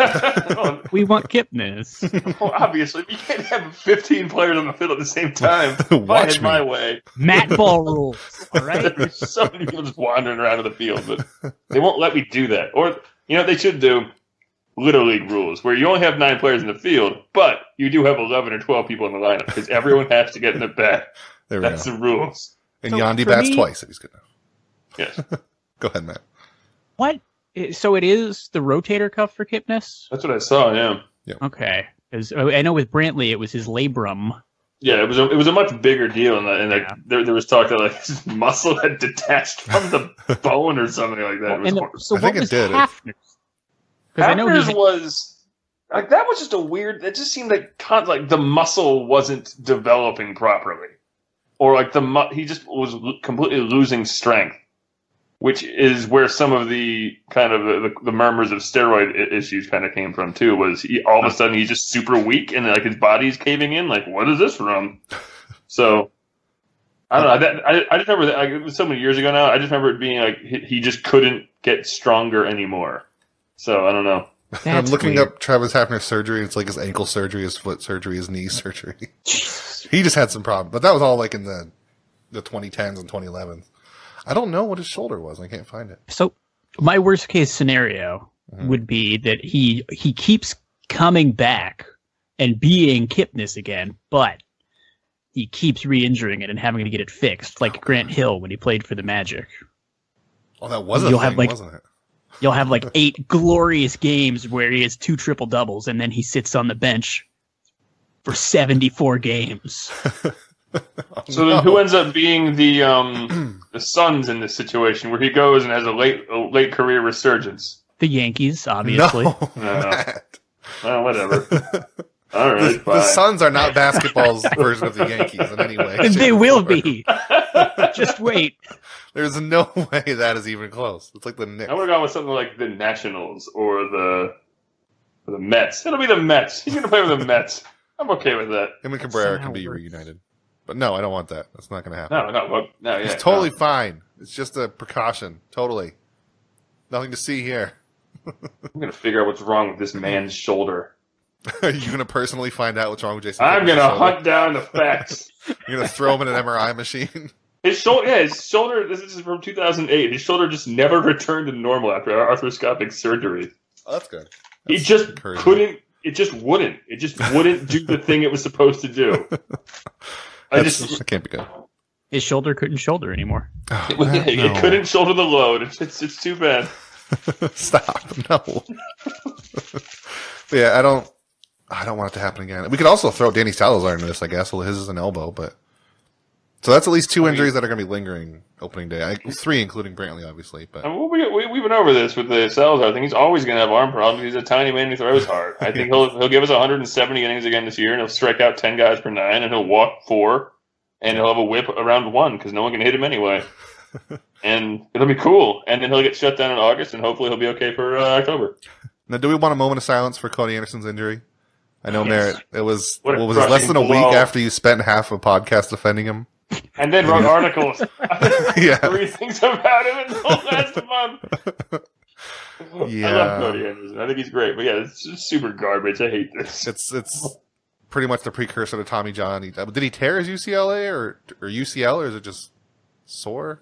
well, We want Kipnis. obviously, you can't have fifteen players on the field at the same time. If I Watch had me. my way. Mat ball rules. All right. There'd be so many people just wandering around in the field, but they won't let me do that. Or, you know, what they should do Little League rules, where you only have nine players in the field, but you do have eleven or twelve people in the lineup, because everyone has to get in the bat. There we That's go. the rules. And So Yandy for bats me- twice if he's good enough. Yes. Go ahead, Matt. What it, so it is the rotator cuff for Kipnis? That's what I saw. Yeah. Okay. 'Cause, uh, I know with Brantley it was his labrum. Yeah, it was a, it was a much bigger deal, and, and like Yeah. there, there was talk that like his muscle had detached from the bone or something like that. It was And the, horrible. so I what think it was did. Hafner's? Because I know Hafner's he, was like that was just a weird. It just seemed like con- like the muscle wasn't developing properly, or like the mu- he just was l- completely losing strength, which is where some of the kind of the, the murmurs of steroid I- issues kind of came from too. Was he all of a sudden he's just super weak and like his body's caving in? Like what is this from? So. I don't know. That, I I just remember that like, it was so many years ago now. I just remember it being like he, he just couldn't get stronger anymore. So I don't know. And I'm That's looking weird. up Travis Hafner's surgery. And it's like his ankle surgery, his foot surgery, his knee surgery. Jesus. He just had some problems, but that was all like in the the twenty tens and twenty elevens. I don't know what his shoulder was. I can't find it. So my worst case scenario Mhm. would be that he he keeps coming back and being Kipnis again, but he keeps re-injuring it and having to get it fixed, like Grant Hill when he played for the Magic. Oh, that was a You'll thing, have, like- wasn't it? You'll have like eight glorious games where he has two triple doubles and then he sits on the bench for seventy-four games. So then, who ends up being the um the Suns in this situation, where he goes and has a late a late career resurgence? The Yankees, obviously. No, No. Matt. Well, whatever. All right, The, fine. the Suns are not basketball's version of the Yankees in any way. And shape, they or will form. be. Just wait. There's no way that is even close. It's like the Knicks. I would have gone with something like the Nationals or the or the Mets. It'll be the Mets. He's gonna play with the Mets. I'm okay with that. Him and Cabrera how can it be works. reunited. But no, I don't want that. That's not going to happen. No, no, well, no, yeah, It's totally no. fine. It's just a precaution. Totally. Nothing to see here. I'm gonna figure out what's wrong with this man's shoulder. Are you going to personally find out what's wrong with Jason? I'm Kipnis' gonna shoulder? hunt down the facts. You're going to throw him in an M R I machine? His shoulder, yeah, his shoulder. This is from two thousand eight. His shoulder just never returned to normal after arthroscopic surgery. Oh, that's good. He That's just encouraging. couldn't. It just wouldn't. It just wouldn't do the thing it was supposed to do. I That's- just that can't be good. His shoulder couldn't shoulder anymore. Oh, it, Matt, it, no. couldn't shoulder the load. It's it's, it's too bad. Stop. No. But yeah, I don't. I don't want it to happen again. We could also throw Danny Salazar into this, I guess. Well, his is an elbow, but so that's at least two I mean- injuries that are going to be lingering opening day. I, three, including Brantley, obviously. But I mean, we, we we've been over this with the Salazar thing. He's always going to have arm problems. He's a tiny man who throws hard. I think he'll he'll give us one hundred seventy innings again this year, and he'll strike out ten guys per nine, and he'll walk four, and he'll have a whip around one because no one can hit him anyway. And it'll be cool. And then he'll get shut down in August, and hopefully he'll be okay for uh, October. now, do we want a moment of silence for Cody Anderson's injury? I know, Yes. Merritt. It was What what, a was it, less than a crushing week blow. after you spent half a podcast defending him. And then wrote articles. Yeah. Three things about him in the last month. I Yeah. love Cody Anderson. I think he's great. But yeah, it's just super garbage. I hate this. It's it's pretty much the precursor to Tommy John. He, did he tear his U C L A or or U C L or is it just sore?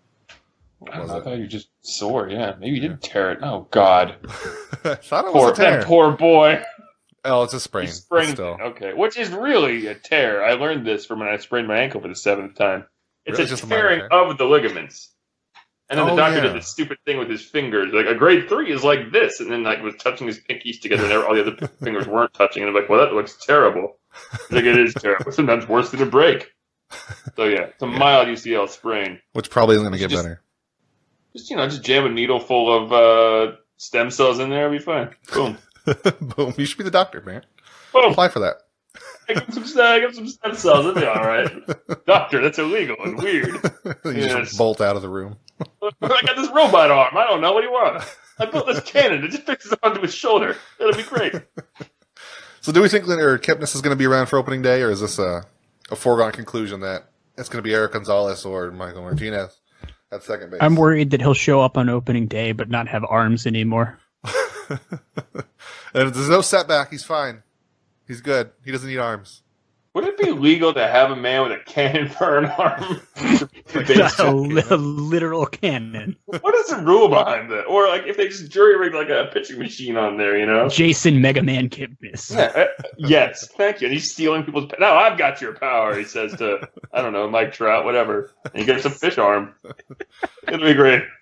I don't was know, I it? thought you were just sore. Yeah, maybe you did tear it. Oh God, I thought it was poor a tear. that poor boy. Oh, it's a sprain. He sprained Still. it. Okay, which is really a tear. I learned this from when I sprained my ankle for the seventh time. It's Really? a Just a minor tearing tear? of the ligaments. And then Oh, the doctor yeah. did this stupid thing with his fingers. Like a grade three is like this, and then like was touching his pinkies together, and all the other fingers weren't touching. And I'm like, well, that looks terrible. I think it is terrible. Sometimes worse than a break. So yeah, it's a mild U C L sprain. Which probably isn't going to get Just- better. Just you know, just jam a needle full of uh, stem cells in there, it'll be fine. Boom, Boom. You should be the doctor, man. boom. Apply for that. I give him some, I give him some stem cells. It'll be all right. Doctor, that's illegal and weird. You Yes. just bolt out of the room. I got this robot arm. I don't know. What do you want? I built this cannon. It just fixes onto his shoulder. It'll be great. So do we think that or Kipnis is going to be around for opening day, or is this a, a foregone conclusion that it's going to be Eric Gonzalez or Michael Martinez at second base? I'm worried that he'll show up on opening day but not have arms anymore. And if there's no setback, he's fine. He's good. He doesn't need arms. Would it be legal to have a man with a cannon for an arm? a, li- a literal cannon. What is the rule behind that? Or like if they just jury rigged like a pitching machine on there, you know? Jason Mega Man Kipnis. Yeah, uh, yes, thank you. And he's stealing people's. Now I've got your power, he says to I don't know Mike Trout, whatever. And he gives him a fish arm. It'll be great.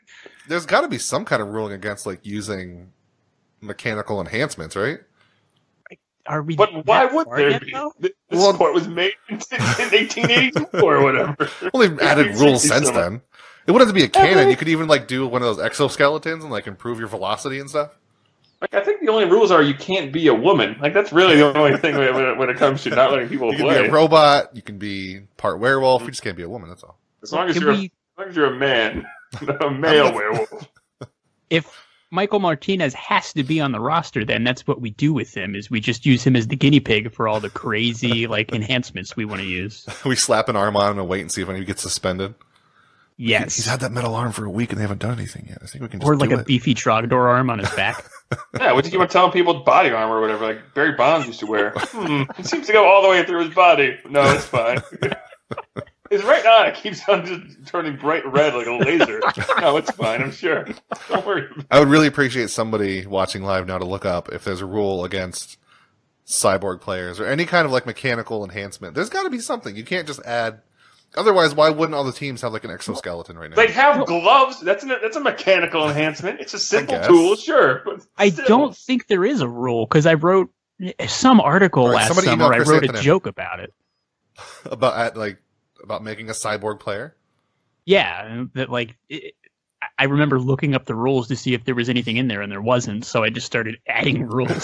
there's got to be some kind of ruling against like using mechanical enhancements, right? Are we? But why that would far there yet, be? though? This Well- sport was made in eighteen eighty-two or whatever. Well, they've added rules since Something. then. It wouldn't have to be a Yeah, cannon. but- You could even like do one of those exoskeletons and like improve your velocity and stuff. Like, I think the only rules are you can't be a woman. Like, that's really the only thing when it, when it comes to not letting people You can play. be a robot. You can be part werewolf. You just can't be a woman. That's all. As long as Can you're, we- a, as long as you're a man, a male werewolf. If Michael Martinez has to be on the roster, then that's what we do with him. Is we just use him as the guinea pig for all the crazy like enhancements we want to use. We slap an arm on him and wait and see if any gets suspended. Yes, He's had that metal arm for a week and they haven't done anything yet. I think we can just or like do a it. beefy Trogdor arm on his back. Yeah, what did you want telling people body armor or whatever, like Barry Bonds used to wear? Hmm, it seems to go all the way through his body. No, it's fine. His right eye keeps on just turning bright red like a laser. No, it's fine, I'm sure. Don't worry. I would really appreciate somebody watching live now to look up if there's a rule against cyborg players or any kind of like mechanical enhancement. There's got to be something. You can't just add. Otherwise, why wouldn't all the teams have like an exoskeleton right now? They have gloves. That's an, that's a mechanical enhancement. It's a simple guess. tool, sure. But I still. don't think there is a rule because I wrote some article All right, last somebody summer. email I Chris wrote Anthony. a joke about it. about at, like about making a cyborg player. Yeah, and that like it, I remember looking up the rules to see if there was anything in there, and there wasn't. So I just started adding rules.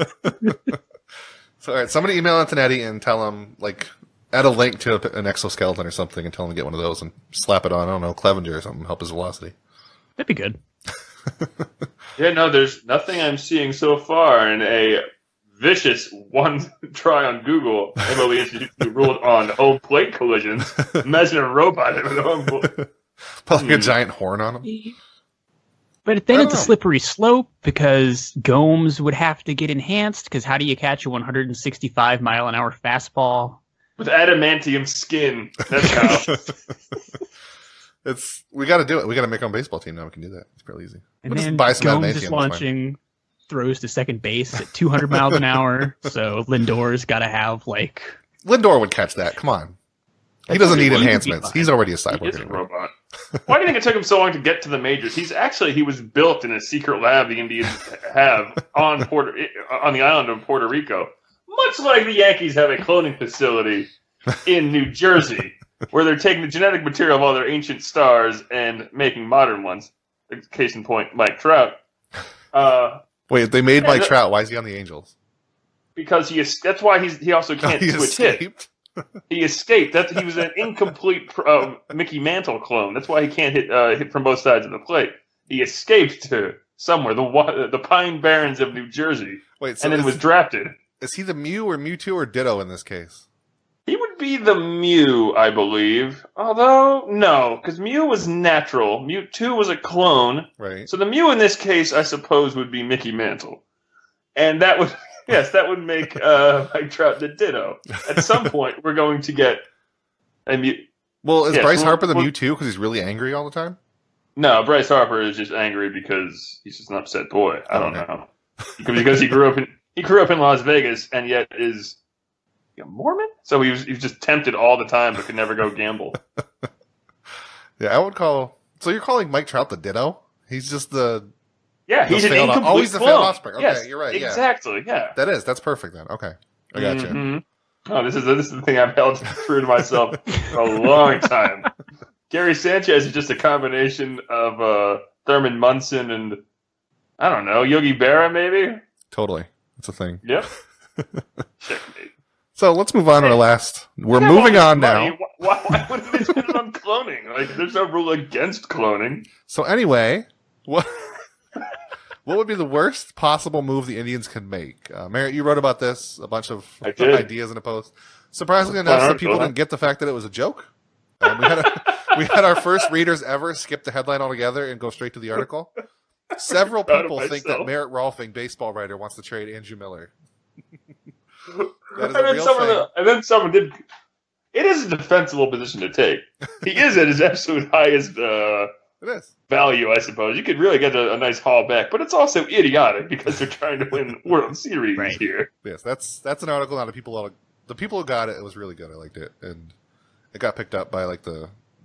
So, all right, somebody email Antonetti and tell him like add a link to an exoskeleton or something and tell him to get one of those and slap it on. I don't know, Clevenger or something, help his velocity. That'd be good. Yeah, no, there's nothing I'm seeing so far in a vicious one try on Google. M L B Institute ruled on home plate collisions. Imagine a robot with a home plate. Put like a giant horn on him. But then I it's a don't know. slippery slope because Gomes would have to get enhanced. Because how do you catch a one hundred sixty-five mile an hour fastball? With adamantium skin. That's how. It's we got to do it. We got to make our own baseball team now. We can do that. It's pretty easy. And We'll just then buy some Gomes adamantium, is it's fine. launching throws to second base at two hundred miles an hour. So Lindor's got to have like Lindor would catch that. Come on. He That's doesn't what need he would be enhancements. fine. He's already a He cyborg. is a anyway. robot. Why do you think it took him so long to get to the majors? He's actually he was built in a secret lab the Indians have on Puerto on the island of Puerto Rico, much like the Yankees have a cloning facility in New Jersey, where they're taking the genetic material of all their ancient stars and making modern ones. Case in point, Mike Trout. Uh, Wait, they made Yeah, Mike that- Trout. Why is he on the Angels? because he is, that's why he's he also can't he switch hit. escaped. He escaped. That he was an incomplete uh, Mickey Mantle clone. That's why he can't hit uh, hit from both sides of the plate. He escaped to somewhere, the wa- the Pine Barrens of New Jersey, Wait, so and then is, was drafted. is he the Mew or Mewtwo or Ditto in this case? He would be the Mew, I believe. Although no, because Mew was natural. Mewtwo was a clone. Right. So the Mew in this case, I suppose, would be Mickey Mantle, and that would yes, that would make uh, Mike Trout the Ditto. At some point, we're going to get a Mew. Well, is Yes, Bryce well- Harper the well- Mewtwo because he's really angry all the time? No, Bryce Harper is just angry because he's just an upset boy. I don't Okay. know because because he grew up in he grew up in Las Vegas and yet is he a Mormon. So he was he was just tempted all the time but could never go gamble. Yeah, I would call. So you're calling Mike Trout the Ditto? He's just the. Yeah, he's The an failed- incomplete oh, he's the clone. failed offspring. Okay, yes, you're right, yeah. Exactly. Yeah. That is. That's perfect then. Okay, I got you. Mhm. Oh, this is this is the thing I've held true to myself for a long time. Gary Sanchez is just a combination of uh, Thurman Munson and I don't know Yogi Berra, maybe. Totally, that's a thing. Yep. Checkmate. So let's move on to our last. We're Yeah, moving well, on money. now. Why, why wouldn't they spend it on cloning? Like, there's no rule against cloning. So anyway, what what would be the worst possible move the Indians could make? Uh, Merritt, you wrote about this, a bunch of I did. ideas in a post. Surprisingly Well, enough, some aren't people they? didn't get the fact that it was a joke. Um, we, had a, we had our first readers ever skip the headline altogether and go straight to the article. Several Proud of people think that myself. Merritt Rolfing, baseball writer, wants to trade Andrew Miller. That is and, a then real someone, thing. and then someone did. It is a defensible position to take. He is at his absolute highest uh, It is. value, I suppose. You could really get a, a nice haul back, but it's also idiotic because they're trying to win World Series Right. here. Yes, that's that's an article. Not the people. The people who got it. It was really good. I liked it, and it got picked up by like the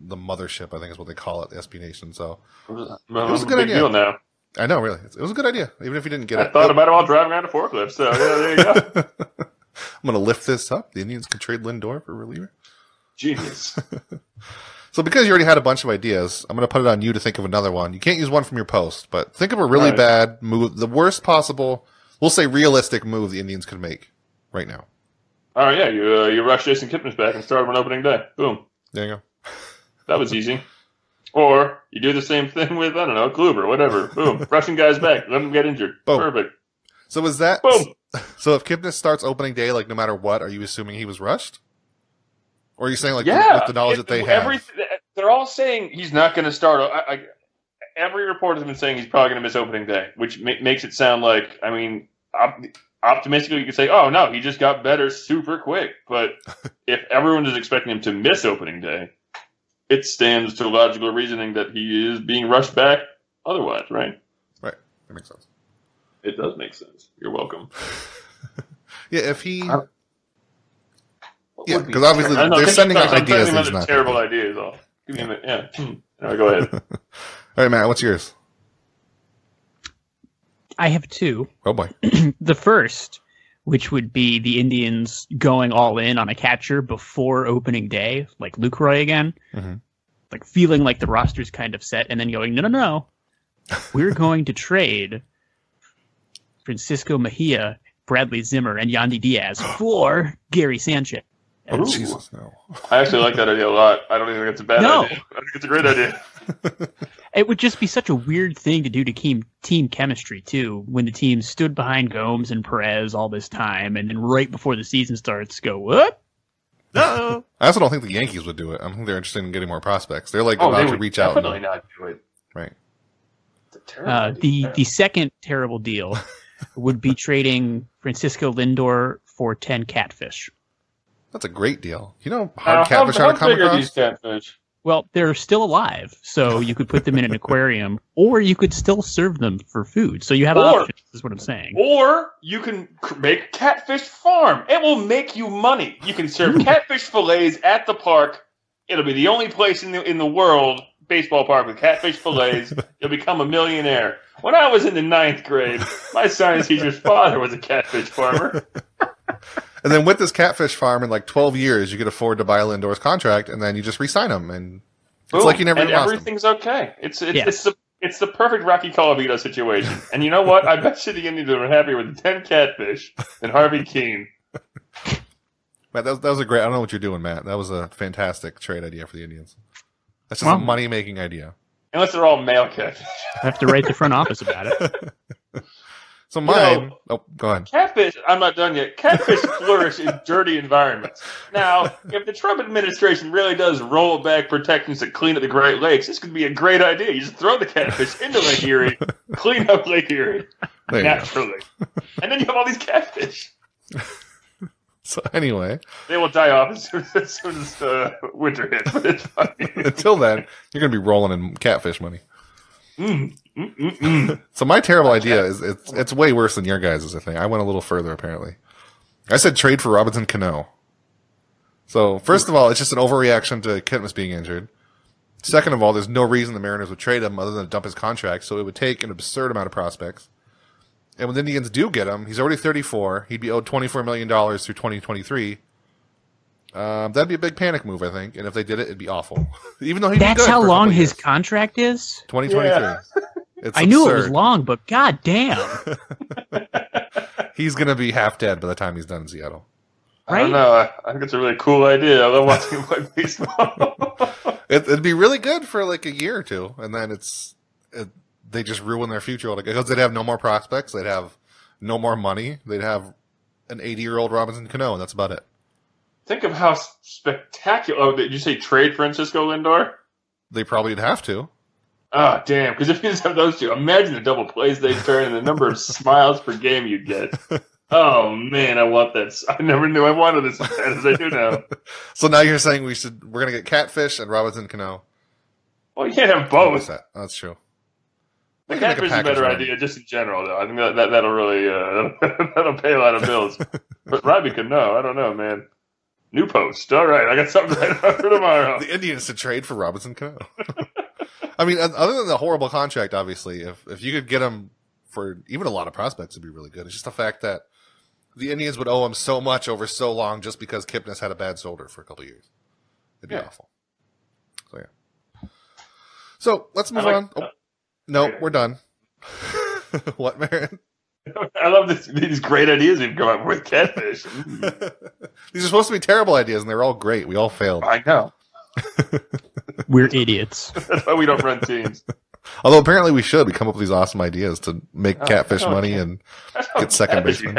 the mothership, I think is what they call it, the S B Nation. So Well, it was a good big idea. deal now. I know, really, it was a good idea, even if you didn't get I it. thought it, about it while driving around a forklift. So yeah, there you go. I'm going to lift this up. The Indians can trade Lindor for a reliever. Genius. So because you already had a bunch of ideas, I'm going to put it on you to think of another one. You can't use one from your post, but think of a really Right. bad move, the worst possible, we'll say realistic move the Indians could make right now. All right, yeah, you uh, you rush Jason Kipnis back and start him on opening day. Boom. There you go. That was easy. Or you do the same thing with, I don't know, Kluber, whatever. Boom. Rushing guys back. Let them get injured. Boom. Perfect. So is that, Boom. so if Kipnis starts opening day, like no matter what, are you assuming he was rushed? Or are you saying like Yeah. with the knowledge It- that they have? every, they're all saying he's not going to start. I, I, every report has been saying he's probably going to miss opening day, which ma- makes it sound like, I mean, op- optimistically you could say, oh, no, he just got better super quick. But if everyone is expecting him to miss opening day, it stands to logical reasoning that he is being rushed back otherwise, right? Right. That makes sense. It does make sense. You're welcome. Yeah, if he... I- What Yeah, would be 'cause obviously ter- I don't know, they're can- sending out I'm ideas sending that he's other not terrible gonna ideas. All. Give me a minute. Yeah. Hmm. All right, go ahead. All right, Matt, what's yours? I have two. Oh, boy. The first, which would be the Indians going all in on a catcher before opening day, like Lucroy again, Mhm. like feeling like the roster's kind of set, and then going, no, no, no, we're going to trade Francisco Mejia, Bradley Zimmer, and Yandy Diaz for Gary Sanchez. Oh, Ooh. Jesus, no. I actually like that idea a lot. I don't even think it's a bad No. idea. I think it's a great idea. It would just be such a weird thing to do to team team chemistry too, when the team stood behind Gomes and Perez all this time, and then right before the season starts, go what? No. I also don't think the Yankees would do it. I don't think they're interested in getting more prospects. They're like Oh, about they to would reach out. And, definitely not do it. right. It's a terrible Uh, idea. the Yeah. the second terrible deal would be trading Francisco Lindor for ten catfish. That's a great deal. You know, Now, hard catfish how, how to how come big are these across? catfish? Well, they're still alive, so you could put them in an aquarium, or you could still serve them for food. So you have Or- options, is what I'm saying. Or you can c- make a catfish farm. It will make you money. You can serve catfish fillets at the park. It'll be the only place in the in the world, baseball park, with catfish fillets. You'll become a millionaire. When I was in the ninth grade, my science teacher's father was a catfish farmer. And then with this catfish farm in like twelve years, you could afford to buy Lindor's contract, and then you just re-sign him, and it's Boom. like you never and even lost him. everything's okay. It's it's, Yes. it's the it's the perfect Rocky Colavito situation. And you know what? I bet you the Indians are happier with the ten catfish than Harvey Keene. Matt, that was, that was a great. I don't know what you're doing, Matt. That was a fantastic trade idea for the Indians. That's just Well- a money-making idea. Unless they're all male catfish. I have to write the front office about it. So mine. know- oh, go ahead. Catfish, I'm not done yet. Catfish flourish in dirty environments. Now, if the Trump administration really does roll back protections that clean up the Great Lakes, this could be a great idea. You just throw the catfish into Lake Erie, clean up Lake Erie There you go. naturally. And then you have all these catfish. So anyway, They will die off as soon as, as, soon as uh, winter hits, but it's fine. until then, you're going to be rolling in catfish money. Mm, mm, mm, mm. So my terrible idea is it's it's way worse than your guys' I think. I went a little further apparently. I said trade for Robinson Cano. So first of all, it's just an overreaction to Kipnis being injured. Second of all, there's no reason the Mariners would trade him other than to dump his contract, so it would take an absurd amount of prospects. And when the Indians do get him, he's already thirty-four. He'd be owed twenty-four million dollars through twenty twenty-three. Um, that'd be a big panic move, I think. And if they did it, it'd be awful. Even though he'd be That's good how for a long couple his years. contract is? twenty twenty-three. Yeah. It's I knew it was absurd. long, but god damn. He's going to be half dead by the time he's done in Seattle. I don't Right? know. I, I think it's a really cool idea. I love watching him play baseball. It, it'd be really good for like a year or two, and then it's it, they just ruin their future altogether because they'd have no more prospects, they'd have no more money, they'd have an eighty-year-old Robinson Cano, and that's about it. Think of how spectacular. Oh, did you say trade Francisco Lindor? They probably would have to. Oh, damn. Because if you just have those two, imagine the double plays they turn and the number of smiles per game you'd get. Oh, man, I want that. I never knew I wanted this as bad as I do now. So now you're saying we should we're gonna get Catfish and Robinson Cano. Well, you can't have What's both. that? That's true. The We can make catfish is a package better around it. idea just in general, though. I think that, that, that'll really uh, that'll pay a lot of bills. But Robbie could know. I don't know, man. New post. All right, I got something right for tomorrow. The Indians to trade for Robinson Cano. I mean, other than the horrible contract, obviously, if if you could get him for even a lot of prospects, it'd be really good. It's just the fact that the Indians would owe him so much over so long just because Kipnis had a bad shoulder for a couple of years. It'd be yeah. awful. So, yeah. So, let's move like, on. Oh, uh, no, okay. We're done. What, Marin? I love this, these great ideas we've come up with. Catfish. These are supposed to be terrible ideas, and they're all great. We all failed. I know. We're idiots. That's why we don't run teams. Although apparently we should. We come up with these awesome ideas to make oh, catfish money and get second baseman.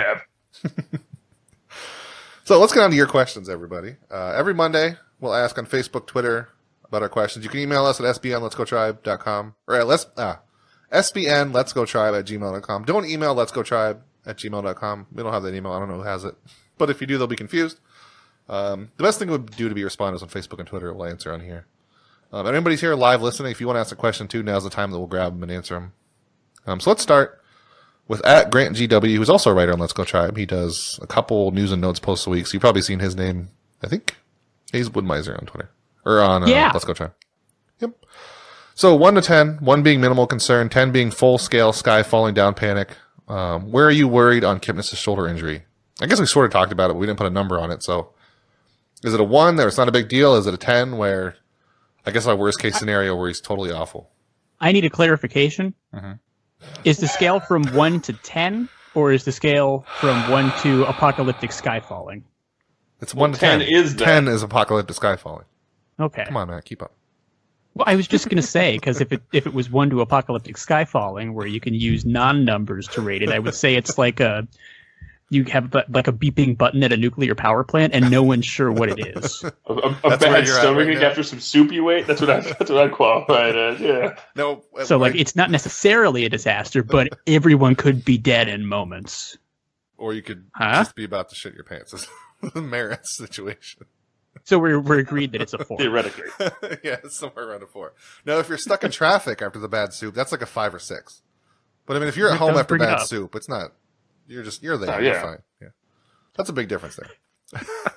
So let's get on to your questions, everybody. Uh, every Monday, we'll ask on Facebook, Twitter about our questions. You can email us at s b n let's go tribe dot com or at let's, ah, S B N let's go tribe at gmail dot com. Don't email let's go tribe at gmail dot com. We don't have that email. I don't know who has it. But if you do, they'll be confused. Um, the best thing would do to be respond is on Facebook and Twitter. We'll answer on here. Um, anybody's here live listening, if you want to ask a question too, now's the time that we'll grab them and answer them. Um, so let's start with at Grant G W, who's also a writer on Let's Go Tribe. He does a couple news and notes posts a week, so you've probably seen his name, I think. He's Woodmiser on Twitter. Or on uh, yeah. Let's Go Tribe. Yep. So one to ten, one being minimal concern, ten being full-scale sky falling down panic. Um, where are you worried on Kipnis' shoulder injury? I guess we sort of talked about it, but we didn't put a number on it. So is it a one where it's not a big deal? Is it a ten where, I guess, our worst-case scenario where he's totally awful? I need a clarification. Mm-hmm. Is the scale from one to ten, or is the scale from one to apocalyptic sky falling? It's one well, to ten. ten is that. ten is apocalyptic sky falling. Okay. Come on, Matt, keep up. Well, I was just going to say, because if it if it was one to apocalyptic sky falling, where you can use non-numbers to rate it, I would say it's like a you have like a beeping button at a nuclear power plant, and no one's sure what it is. a a, a bad stomach right after some soup you ate. That's what I that's what I qualify it as. Yeah. No. So like, it's not necessarily a disaster, but everyone could be dead in moments. Or you could huh? just be about to shit your pants. It's the Marin situation. So we're we're agreed that it's a four. Theoretically. Yeah, it's somewhere around a four. Now, if you're stuck in traffic after the bad soup, that's like a five or six. But I mean, if you're at home after bad soup, it's not. You're just you're there. Oh, you're yeah. fine. Yeah, that's a big difference there.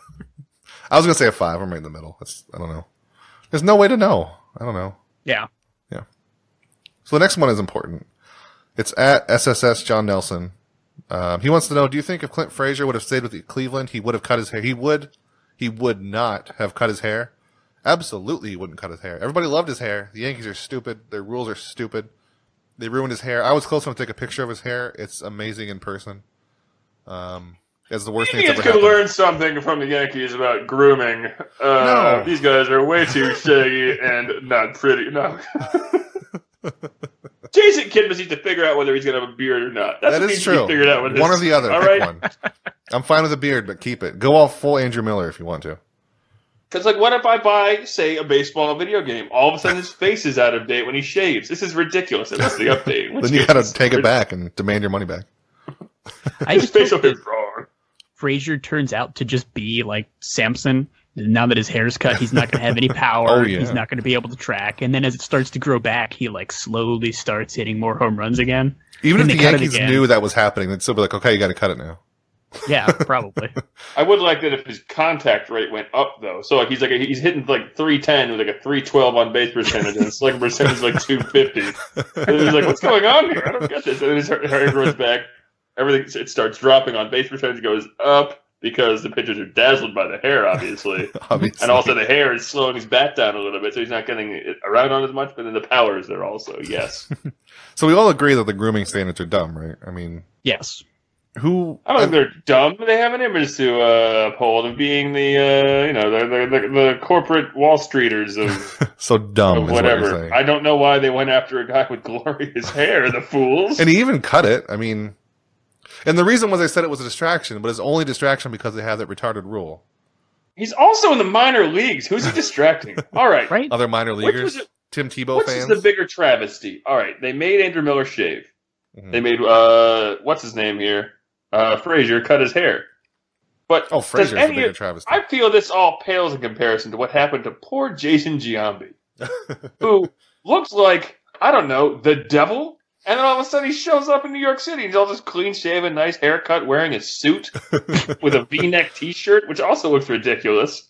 I was gonna say a five. I'm right in the middle. That's I don't know. There's no way to know. I don't know. Yeah. Yeah. So the next one is important. It's at S S S John Nelson. Um, he wants to know: do you think if Clint Frazier would have stayed with Cleveland, he would have cut his hair? He would. He would not have cut his hair. Absolutely, he wouldn't cut his hair. Everybody loved his hair. The Yankees are stupid. Their rules are stupid. They ruined his hair. I was close enough to take a picture of his hair. It's amazing in person. Um, it's the worst thing that's ever happened. happened. Could learn something from the Yankees about grooming. Uh, no. These guys are way too shaggy and not pretty. No. Jason Kipnis needs to figure out whether he's going to have a beard or not. That's that what is needs true. to be figured out with one this. or the other. All Pick right? one. I'm fine with a beard, but keep it. Go all full Andrew Miller if you want to. Because, like, what if I buy, say, a baseball video game? All of a sudden his face is out of date when he shaves. This is ridiculous. That's the update. Then you got to take it back and demand your money back. I just facial hope hair's wrong. Frazier turns out to just be like Samson. Now that his hair's cut, he's not going to have any power. Oh, yeah. He's not going to be able to track. And then as it starts to grow back, he like slowly starts hitting more home runs again. Even and if the Yankees knew that was happening, they'd still be like, okay, you got to cut it now. Yeah, probably. I would like that if his contact rate went up, though. So like he's like a, he's hitting like three ten with like a three twelve on base percentage, and his slugging percentage is like two fifty. And he's like, "What's going on here? I don't get this." And then his hair grows back. Everything it starts dropping on base percentage goes up because the pitchers are dazzled by the hair, obviously. obviously. And also the hair is slowing his bat down a little bit, so he's not getting it around on as much. But then the power is there also. Yes. So we all agree that the grooming standards are dumb, right? I mean, yes. Who? I don't think they're dumb. They have an image to uh, uphold of being the, uh, you know, the, the, the, the corporate Wall Streeters of, so dumb of whatever. What I don't know why they went after a guy with glorious hair, the fools. And he even cut it. I mean, and the reason was they said it was a distraction, but it's only distraction because they have that retarded rule. He's also in the minor leagues. Who's he distracting? All right. Right? Other minor leaguers? Tim Tebow which fans? Which is the bigger travesty? All right. They made Andrew Miller shave. Mm-hmm. They made, uh, what's his name here? Uh, Frazier cut his hair. But oh, Frazier's the bigger travesty. I feel this all pales in comparison to what happened to poor Jason Giambi, who looks like, I don't know, the devil And then all of a sudden he shows up in New York City. He's all just clean shaven, nice haircut, wearing a suit with a V-neck T-shirt, which also looks ridiculous.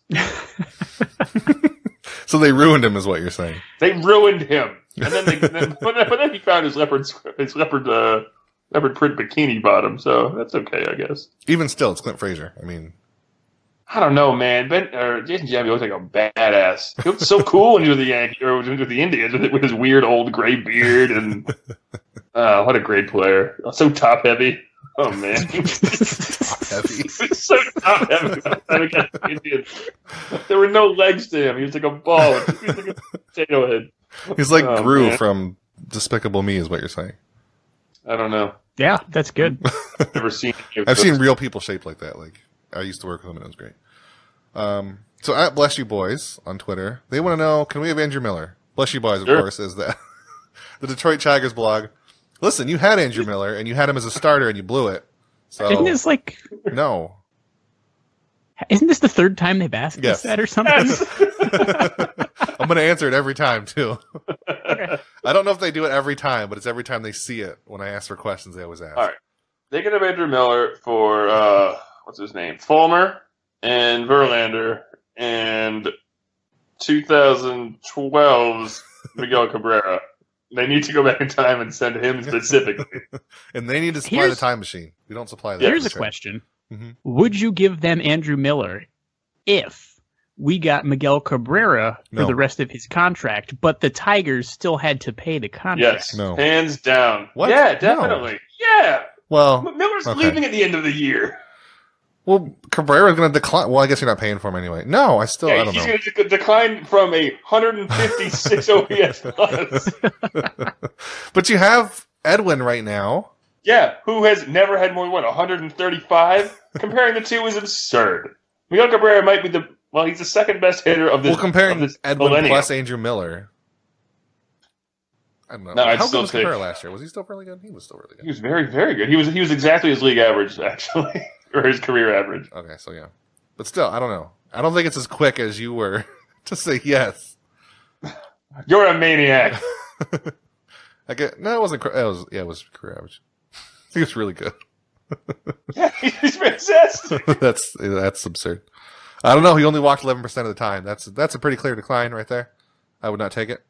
So they ruined him, is what you're saying. They ruined him. And then, they, then but, then, but then he found his leopard, his leopard, uh, leopard print bikini bottom. So that's okay, I guess. Even still, it's Clint Frazier. I mean, I don't know, man. Ben or Jason Giambi looks like a badass. He looked so cool when he was with the Yankees or when he was with the Indians with, with his weird old gray beard and uh, what a great player. So top heavy. Oh man, top heavy. So top heavy. Against the Indians. There were no legs to him. He was like a ball. He was like a potato head. He's like oh, Gru man. from Despicable Me, is what you're saying. I don't know. Yeah, that's good. Never seen. I've seen real people shaped like that. Like I used to work with them, and it was great. Um, so at Bless You Boys on Twitter, they want to know: can we have Andrew Miller? Bless You Boys, of Sure. course, is that the Detroit Tigers blog. Listen, you had Andrew Miller, and you had him as a starter, and you blew it. So Isn't this like? no. Isn't this the third time they've asked Yes. us that or something? I'm going to answer it every time too. Okay. I don't know if they do it every time, but it's every time they see it. When I ask for questions, they always ask. All right. They could have Andrew Miller for uh, what's his name, Fulmer and Verlander, and twenty twelve's Miguel Cabrera. They need to go back in time and send him specifically. And they need to supply Here's- the time machine. We don't supply that. Here's a That's right. question: Mhm. would you give them Andrew Miller if we got Miguel Cabrera for No. the rest of his contract, but the Tigers still had to pay the contract? Yes, No. hands down. What? Yeah, No. definitely. Yeah, Well, Miller's okay. leaving at the end of the year. well, Cabrera's going to decline. Well, I guess you're not paying for him anyway. No, I still, I Yeah, don't he's know. going to decline from a one fifty-six O P S plus. But you have Edwin right now. Yeah, who has never had more than what one thirty-five? Comparing the two is absurd. Miguel Cabrera might be the well, he's the second best hitter of this. Well, comparing of this Edwin millennium. plus Andrew Miller. I don't know. No, I'd How good still was take- Cabrera last year? Was he still really good? He was still really He good. was very, very good. He was he was exactly his league average, actually, or his career average. Okay, so yeah. But still, I don't know. I don't think it's as quick as you were to say yes. You're a maniac. I get, no, it wasn't. It was yeah, it was career average. He was really good. Yeah, he's fantastic. that's that's absurd. I don't know. He only walked eleven percent of the time. That's that's a pretty clear decline right there. I would not take it.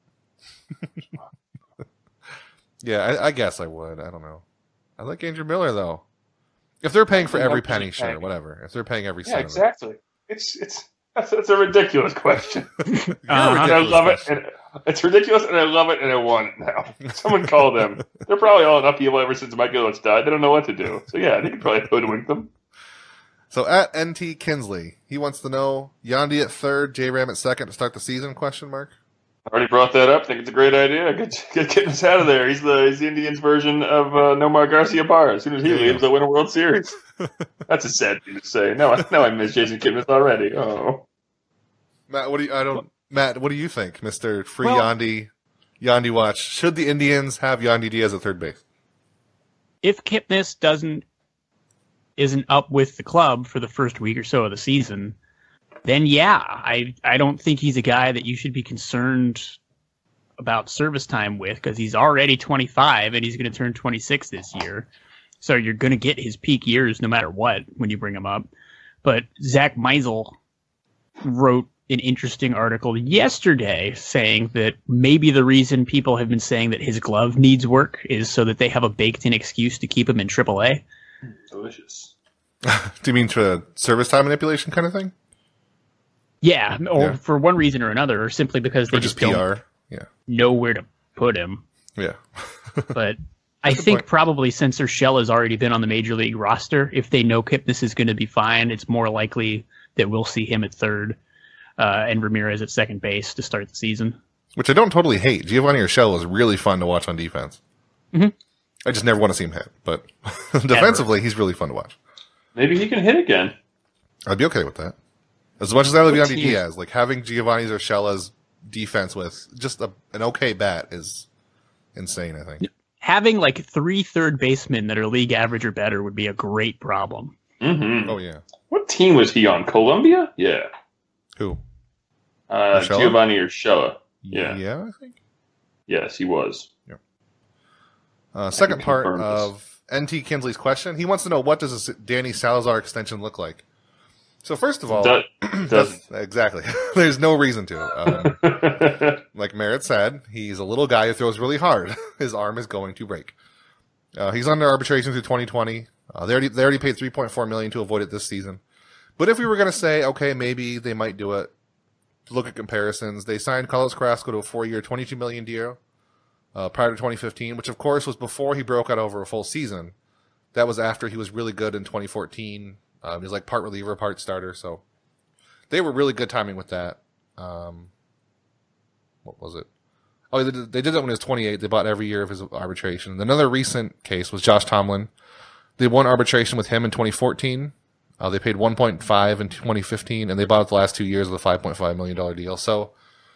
Yeah, I, I guess I would. I don't know. I like Andrew Miller though. If they're paying for Yeah, every I'm penny, just sure, saying. whatever. If they're paying every Yeah, cent, exactly. It's it's that's, that's a ridiculous question. of it. You're a Uh-huh. And I ridiculous love it. person. And it's ridiculous, and I love it, and I want it now. Someone call them. They're probably all in upheaval ever since Mike Gillis died. They don't know what to do. So yeah, they could probably hoodwink them. So at N T Kinsley, he wants to know Yandy at third, J Ram at second to start the season? Question mark. I already brought that up. Think it's a great idea. Get get Kipnis out of there. He's the he's the Indians version of uh, Nomar Garcia Parra. As soon as he There you leaves, go. they'll win a World Series. That's a sad thing to say. No, I no, I miss Jason Kipnis already. Oh, Matt, what do you? I don't. Matt, what do you think, Mister Free Well- Yandy? Yandy Watch. Should the Indians have Yandy Diaz at third base? If Kipnis doesn't isn't up with the club for the first week or so of the season, then yeah, I I don't think he's a guy that you should be concerned about service time with, because he's already twenty-five and he's going to turn twenty-six this year. So you're going to get his peak years no matter what when you bring him up. But Zach Meisel wrote an interesting article yesterday saying that maybe the reason people have been saying that his glove needs work is so that they have a baked-in excuse to keep him in triple A. delicious. Do you mean to service time manipulation kind of thing, Yeah, or Yeah. for one reason or another, or simply because they or just just P don't R? Yeah, know where to put him. yeah. But I That's a good think point. probably since Urshela has already been on the major league roster, if they know Kipnis is going to be fine, it's more likely that we'll see him at third uh, and Ramirez at second base to start the season. Which I don't totally hate. Giovanni Urshela is really fun to watch on defense. Mhm. I just never want to see him hit, but defensively, he's really fun to watch. Maybe he can hit again. I'd be okay with that. As much as I love What Yandy team? Diaz, like having Giovanni Urshela's defense with just a, an okay bat is insane, I think. Having like three third basemen that are league average or better would be a great problem. Mm-hmm. Oh, yeah. What team was he on? Columbia? Yeah. Who? Uh, Urshela? Giovanni Urshela. Yeah. Yeah, I think. Yes, he was. Uh, second part confirm this. of N T Kinsley's question. He wants to know, what does a Danny Salazar extension look like? So first of all, Do- doesn't. exactly. There's no reason to. Um, like Merritt said, he's a little guy who throws really hard. His arm is going to break. Uh, he's under arbitration through twenty twenty. Uh, they already they already paid three point four million dollars to avoid it this season. But if we were going to say, okay, maybe they might do it, to look at comparisons, they signed Carlos Carrasco to a four-year, twenty-two million dollars deal uh, prior to twenty fifteen, which of course was before he broke out over a full season. That was after he was really good in twenty fourteen. Um, he was like part reliever, part starter, so they were really good timing with that. Um, what was it? Oh, they did, they did that when he was twenty-eight. They bought every year of his arbitration. Another recent case was Josh Tomlin. They won arbitration with him in twenty fourteen. Uh, they paid one point five in twenty fifteen, and they bought it the last two years with a five point five million dollars deal. So,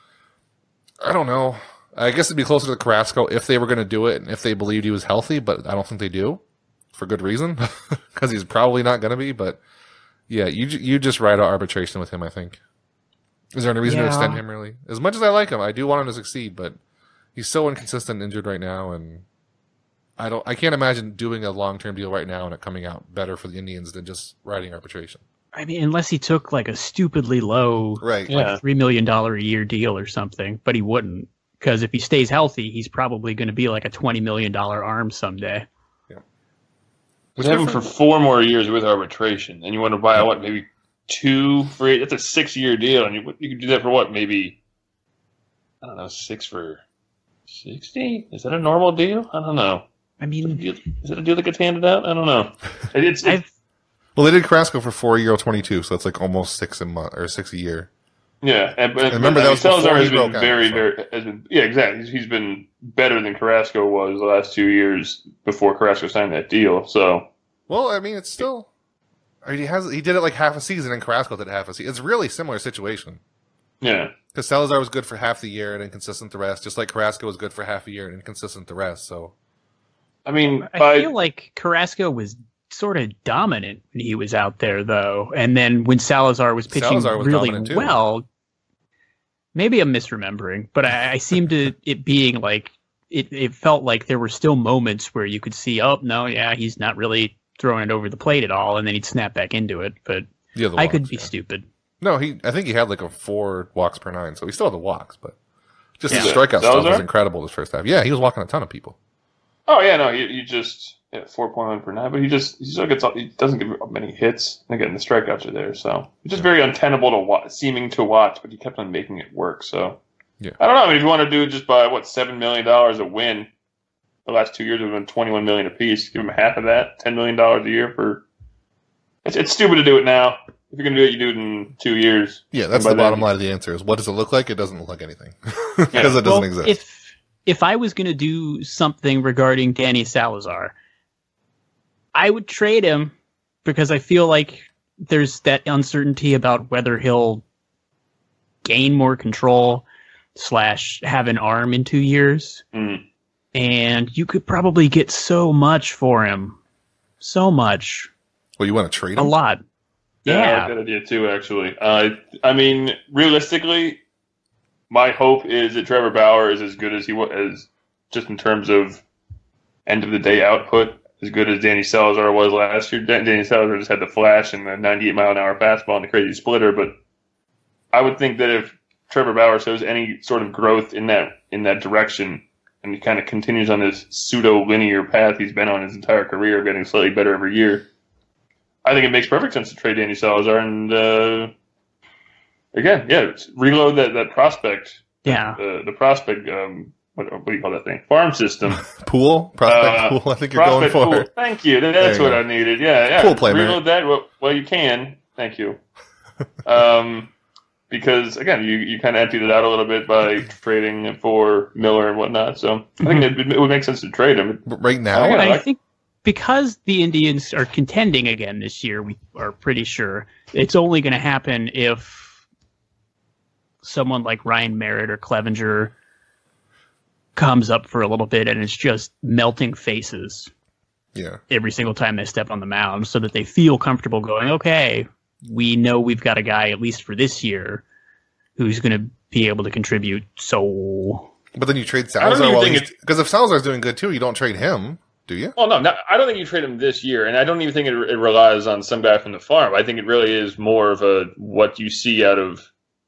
I don't know. I guess it'd be closer to Carrasco if they were going to do it and if they believed he was healthy, but I don't think they do, for good reason, because he's probably not going to be. But, yeah, you you just ride out arbitration with him, I think. Is there any reason Yeah. to extend him, really? As much as I like him, I do want him to succeed, but he's so inconsistent and injured right now, and I don't. I can't imagine doing a long-term deal right now and it coming out better for the Indians than just riding arbitration. I mean, unless he took like a stupidly low, Right. Yeah. like three million dollar a year deal or something, but he wouldn't, because if he stays healthy, he's probably going to be like a twenty million dollar arm someday. Would have him for four more years with arbitration, and you want to buy what, maybe two for eight? That's a six-year deal, and you you could do that for what, maybe I don't know, six for sixty? Is that a normal deal? I don't know. I mean, Is that a deal that gets handed out? I don't know. It, it's, it's I've Well, they did Carrasco for four euro twenty-two, so that's like almost six a month or six a year. yeah. And, but, remember but, that I mean, was before Salazar he has been broke out, very, so. very has been yeah, exactly. He's, he's been better than Carrasco was the last two years before Carrasco signed that deal. So. Well, I mean, it's still. I mean, he has he did it like half a season, and Carrasco did half a season. It's really similar situation. Yeah. Because Salazar was good for half the year and inconsistent the rest, just like Carrasco was good for half a year and inconsistent the rest. So I mean, I by, feel like Carrasco was sort of dominant when he was out there, though, and then when Salazar was pitching Salazar was really dominant, too. well, maybe I'm misremembering, but I, I seem to it being like it. It felt like there were still moments where you could see, oh no, yeah, he's not really throwing it over the plate at all, and then he'd snap back into it. But the other I walks, could be yeah. stupid. No, he. I think he had like a four walks per nine, so he still had the walks, but just Yeah. the strikeout stuff Salazar? was incredible this first half. Yeah, he was walking a ton of people. oh yeah, no, he, he just yeah, four point one per nine, but he just he still gets he doesn't get many hits. And again, the strikeouts are there, so it's just very untenable to watch, seeming to watch, but he kept on making it work. So Yeah. I don't know. I mean, if you want to do it just by what seven million dollars a win, the last two years have been twenty one million apiece. Give him half of that, ten million dollars a year for. It's it's stupid to do it now. If you're gonna do it, you do it in two years. Yeah, that's And the by bottom then- line of the answer. Is what does it look like? It doesn't look like anything because Yeah. it doesn't Well, exist. If if I was going to do something regarding Danny Salazar, I would trade him because I feel like there's that uncertainty about whether he'll gain more control slash have an arm in two years. Mm. And you could probably get so much for him. So much. Well, you want to trade A him? lot. Yeah, I Yeah. like that idea too. Actually, uh, I mean, realistically, my hope is that Trevor Bauer is as good as he was, as just in terms of end of the day output, as good as Danny Salazar was last year. Dan- Danny Salazar just had the flash and the ninety-eight mile an hour fastball and the crazy splitter, but I would think that if Trevor Bauer shows any sort of growth in that in that direction, and he kind of continues on this pseudo linear path he's been on his entire career, of getting slightly better every year, I think it makes perfect sense to trade Danny Salazar and uh, again, yeah, it's reload that, that prospect, Yeah. the the prospect. Um, what, what do you call that thing? Farm system. Pool? Prospect Uh, pool? I think you're going Prospect for pool. it. Thank you. That's There you what go. I needed. Yeah, yeah. Pool play, man. reload that. Well, well, you can. Thank you. um, because again, you, you kind of emptied it out a little bit by trading for Miller and whatnot. So I think it, it would make sense to trade him. But right now, Oh, yeah. But I like- think because the Indians are contending again this year, we are pretty sure it's only going to happen if someone like Ryan Merritt or Clevenger comes up for a little bit and it's just melting faces yeah. every single time they step on the mound so that they feel comfortable going, okay, we know we've got a guy, at least for this year, who's going to be able to contribute. So But then you trade I don't Salazar even while think he's because if Salazar's doing good too, you don't trade him, do you? Well, no, not, I don't think you trade him this year, and I don't even think it, it relies on some guy from the farm. I think it really is more of a what you see out of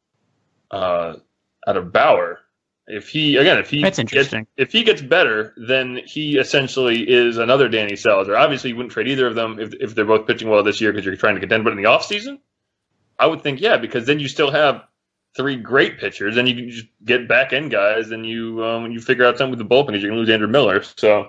uh, out of Bauer. If he again, if he That's gets, interesting. if he gets better, then he essentially is another Danny Salazar. Obviously, you wouldn't trade either of them if if they're both pitching well this year because you're trying to contend. But in the offseason, I would think yeah, because then you still have three great pitchers, and you can just get back end guys, and you um, you figure out something with the bullpen because you can lose Andrew Miller. So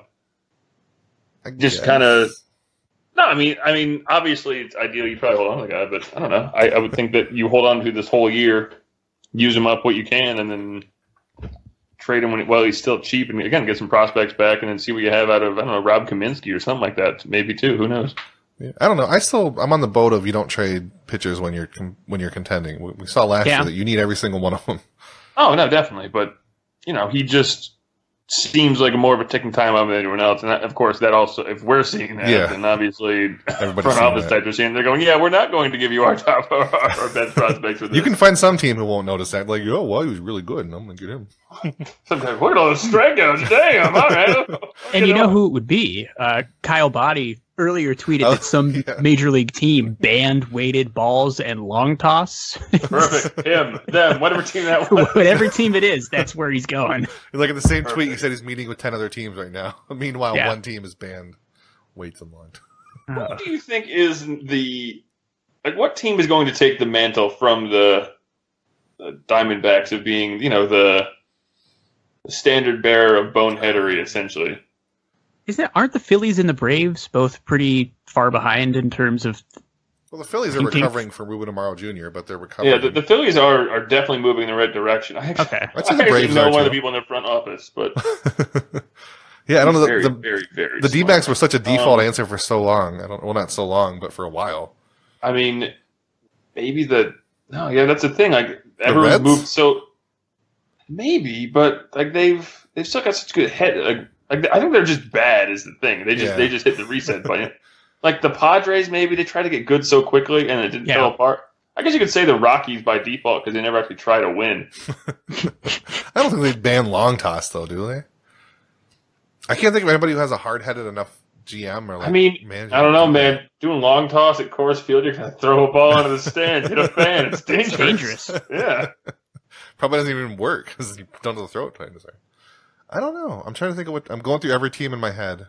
I just guess. kind of. No, I mean, I mean, obviously it's ideal you probably hold on to the guy, but I don't know. I, I would think that you hold on to this whole year, use him up what you can, and then trade him when he, while he's still cheap, and again get some prospects back, and then see what you have out of I don't know Rob Kaminsky or something like that, maybe too. Who knows? Yeah, I don't know. I still I'm on the boat of you don't trade pitchers when you're con- when you're contending. We, we saw last Yeah. year that you need every single one of them. Oh no, definitely. But you know, he just seems like more of a ticking time bomb than anyone else, and that, of course, that also if we're seeing that, Yeah. then obviously Everybody's front seeing office that. types are seeing. They're going, yeah, we're not going to give you our top our, our best prospects with this. You can find some team who won't notice that. Like, oh, well, he was really good, and I'm going to get him. Sometimes look at all those strikeouts. Damn, all right. And you know who it would be? Uh, Kyle Body earlier tweeted Oh, that some yeah. major league team banned weighted balls and long toss. Perfect. Him, them, whatever team that was. Whatever team it is, that's where he's going. Like in the same tweet, he Perfect. said he's meeting with ten other teams right now. Meanwhile, Yeah. one team has banned weights and long. What do you think is the like? What team is going to take the mantle from the, the Diamondbacks of being, you know, the, the standard bearer of boneheadery, essentially? Isn't it, aren't the Phillies and the Braves both pretty far behind in terms of? Well, the Phillies are You think- recovering from Ruben Amaro Junior, but they're recovering. Yeah, the, the Phillies are, are definitely moving in the right direction. I actually, Okay. I'd say I the actually Braves know are one of the too. people in their front office, but Yeah, I don't know. he's The, very, the, very, very the smart. D-backs were such a default Um, answer for so long. I don't. Well, not so long, but for a while. I mean, maybe the no, yeah, that's the thing. Like everyone's Reds? moved so maybe, but like they've they've still got such good head. Like, like I think they're just bad is the thing. They just Yeah. they just hit the reset button. Like the Padres, maybe they try to get good so quickly and it didn't Yeah. fall apart. I guess you could say the Rockies by default because they never actually try to win. I don't think they ban long toss though, do they? I can't think of anybody who has a hard-headed enough G M or like. I mean, manager I don't know, to do that. man. Doing long toss at Coors Field, you're gonna throw a ball into the stands, hit a fan. It's dangerous. dangerous. Yeah. Probably doesn't even work because you don't have to throw it twice. I don't know. I'm trying to think of what I'm going through every team in my head.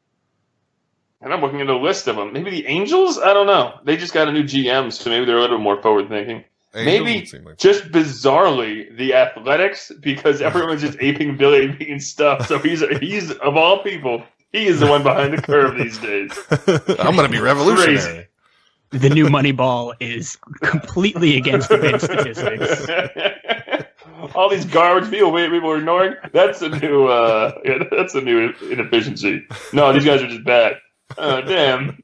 And I'm looking at a list of them. Maybe the Angels? I don't know. They just got a new G M, so maybe they're a little more forward thinking. Angels Maybe would seem like- just bizarrely the Athletics, because everyone's just aping Billy being stuff. So he's he's of all people, he is the one behind the curve these days. I'm going to be revolutionary. Crazy. The new Moneyball is completely against the win statistics. All these garbage people people are ignoring. That's a new uh, yeah, that's a new inefficiency. No, these guys are just bad. Oh, damn.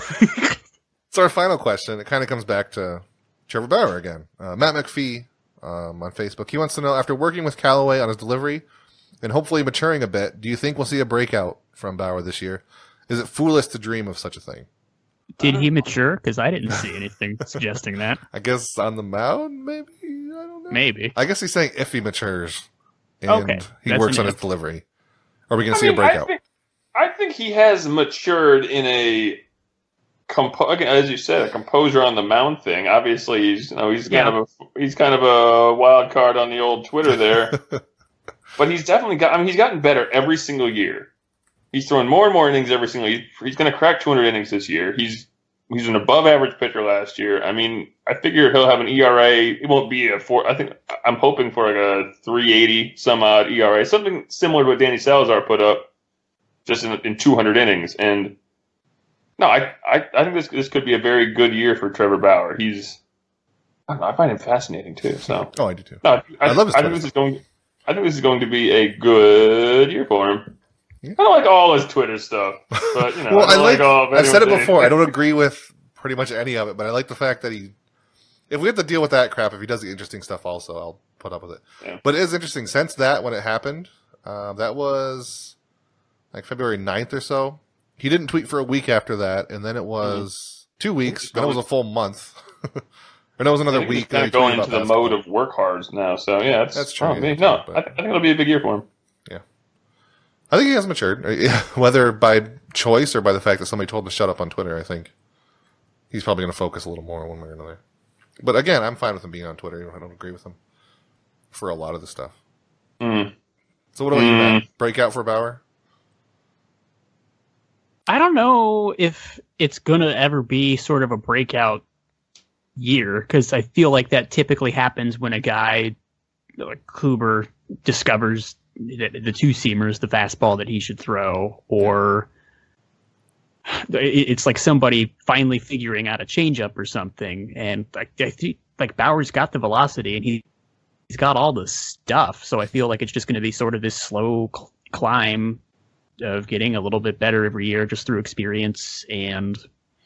So our final question, it kind of comes back to Trevor Bauer again. Uh, Matt McPhee um, on Facebook. He wants to know, after working with Callaway on his delivery and hopefully maturing a bit, do you think we'll see a breakout from Bauer this year? Is it foolish to dream of such a thing? Did he mature? Because I didn't see anything suggesting that. I guess on the mound, maybe? I don't know. Maybe. I guess he's saying if he matures and Okay, he that's works an on his if. delivery. Are we going I to see mean, a breakout? I think, I think he has matured in a, compo- again, as you said, a composure on the mound thing. Obviously, he's you know he's kind Yeah. of a he's kind of a wild card on the old Twitter there, but he's definitely got. I mean, he's gotten better every single year. He's throwing more and more innings every single year. He's going to crack two hundred innings this year. He's he's an above average pitcher last year. I mean, I figure he'll have an E R A. It won't be a four. I think I'm hoping for like a three eighty some odd E R A, something similar to what Danny Salazar put up, just in, in two hundred innings. And no, I, I I think this this could be a very good year for Trevor Bauer. He's I don't know, I find him fascinating too. So Oh, I do too. no, I, I love his I think Twitter this is going. I think this is going to be a good year for him. Yeah. I don't like all his Twitter stuff, but you know, Well, I, I don't like, all of I've said it anyone's- before. I don't agree with pretty much any of it, but I like the fact that he, if we have to deal with that crap, if he does the interesting stuff also, I'll put up with it. Yeah. But it is interesting. Since that, when it happened, uh, that was like February ninth or so. He didn't tweet for a week after that, and then it was two weeks, then it was a full month. Or no, it was another I think he's week. kind that of he tweeted going about into the basketball. mode of work hard now. So yeah, that's, That's true, oh, yeah, maybe- that's no, true, I, but- I think it'll be a big year for him. Yeah. I think he has matured. Uh, Whether by choice or by the fact that somebody told him to shut up on Twitter, I think he's probably going to focus a little more one way or another. But again, I'm fine with him being on Twitter. I don't agree with him for a lot of the stuff. Mm. So what about you, Mm. Matt? Breakout for Bauer? I don't know if it's gonna ever be sort of a breakout year, because I feel like that typically happens when a guy like Kluber discovers the, the two seamers, the fastball that he should throw, or it- it's like somebody finally figuring out a changeup or something. And like I think like Bauer's got the velocity and he he's got all the stuff, so I feel like it's just going to be sort of this slow cl- climb of getting a little bit better every year just through experience and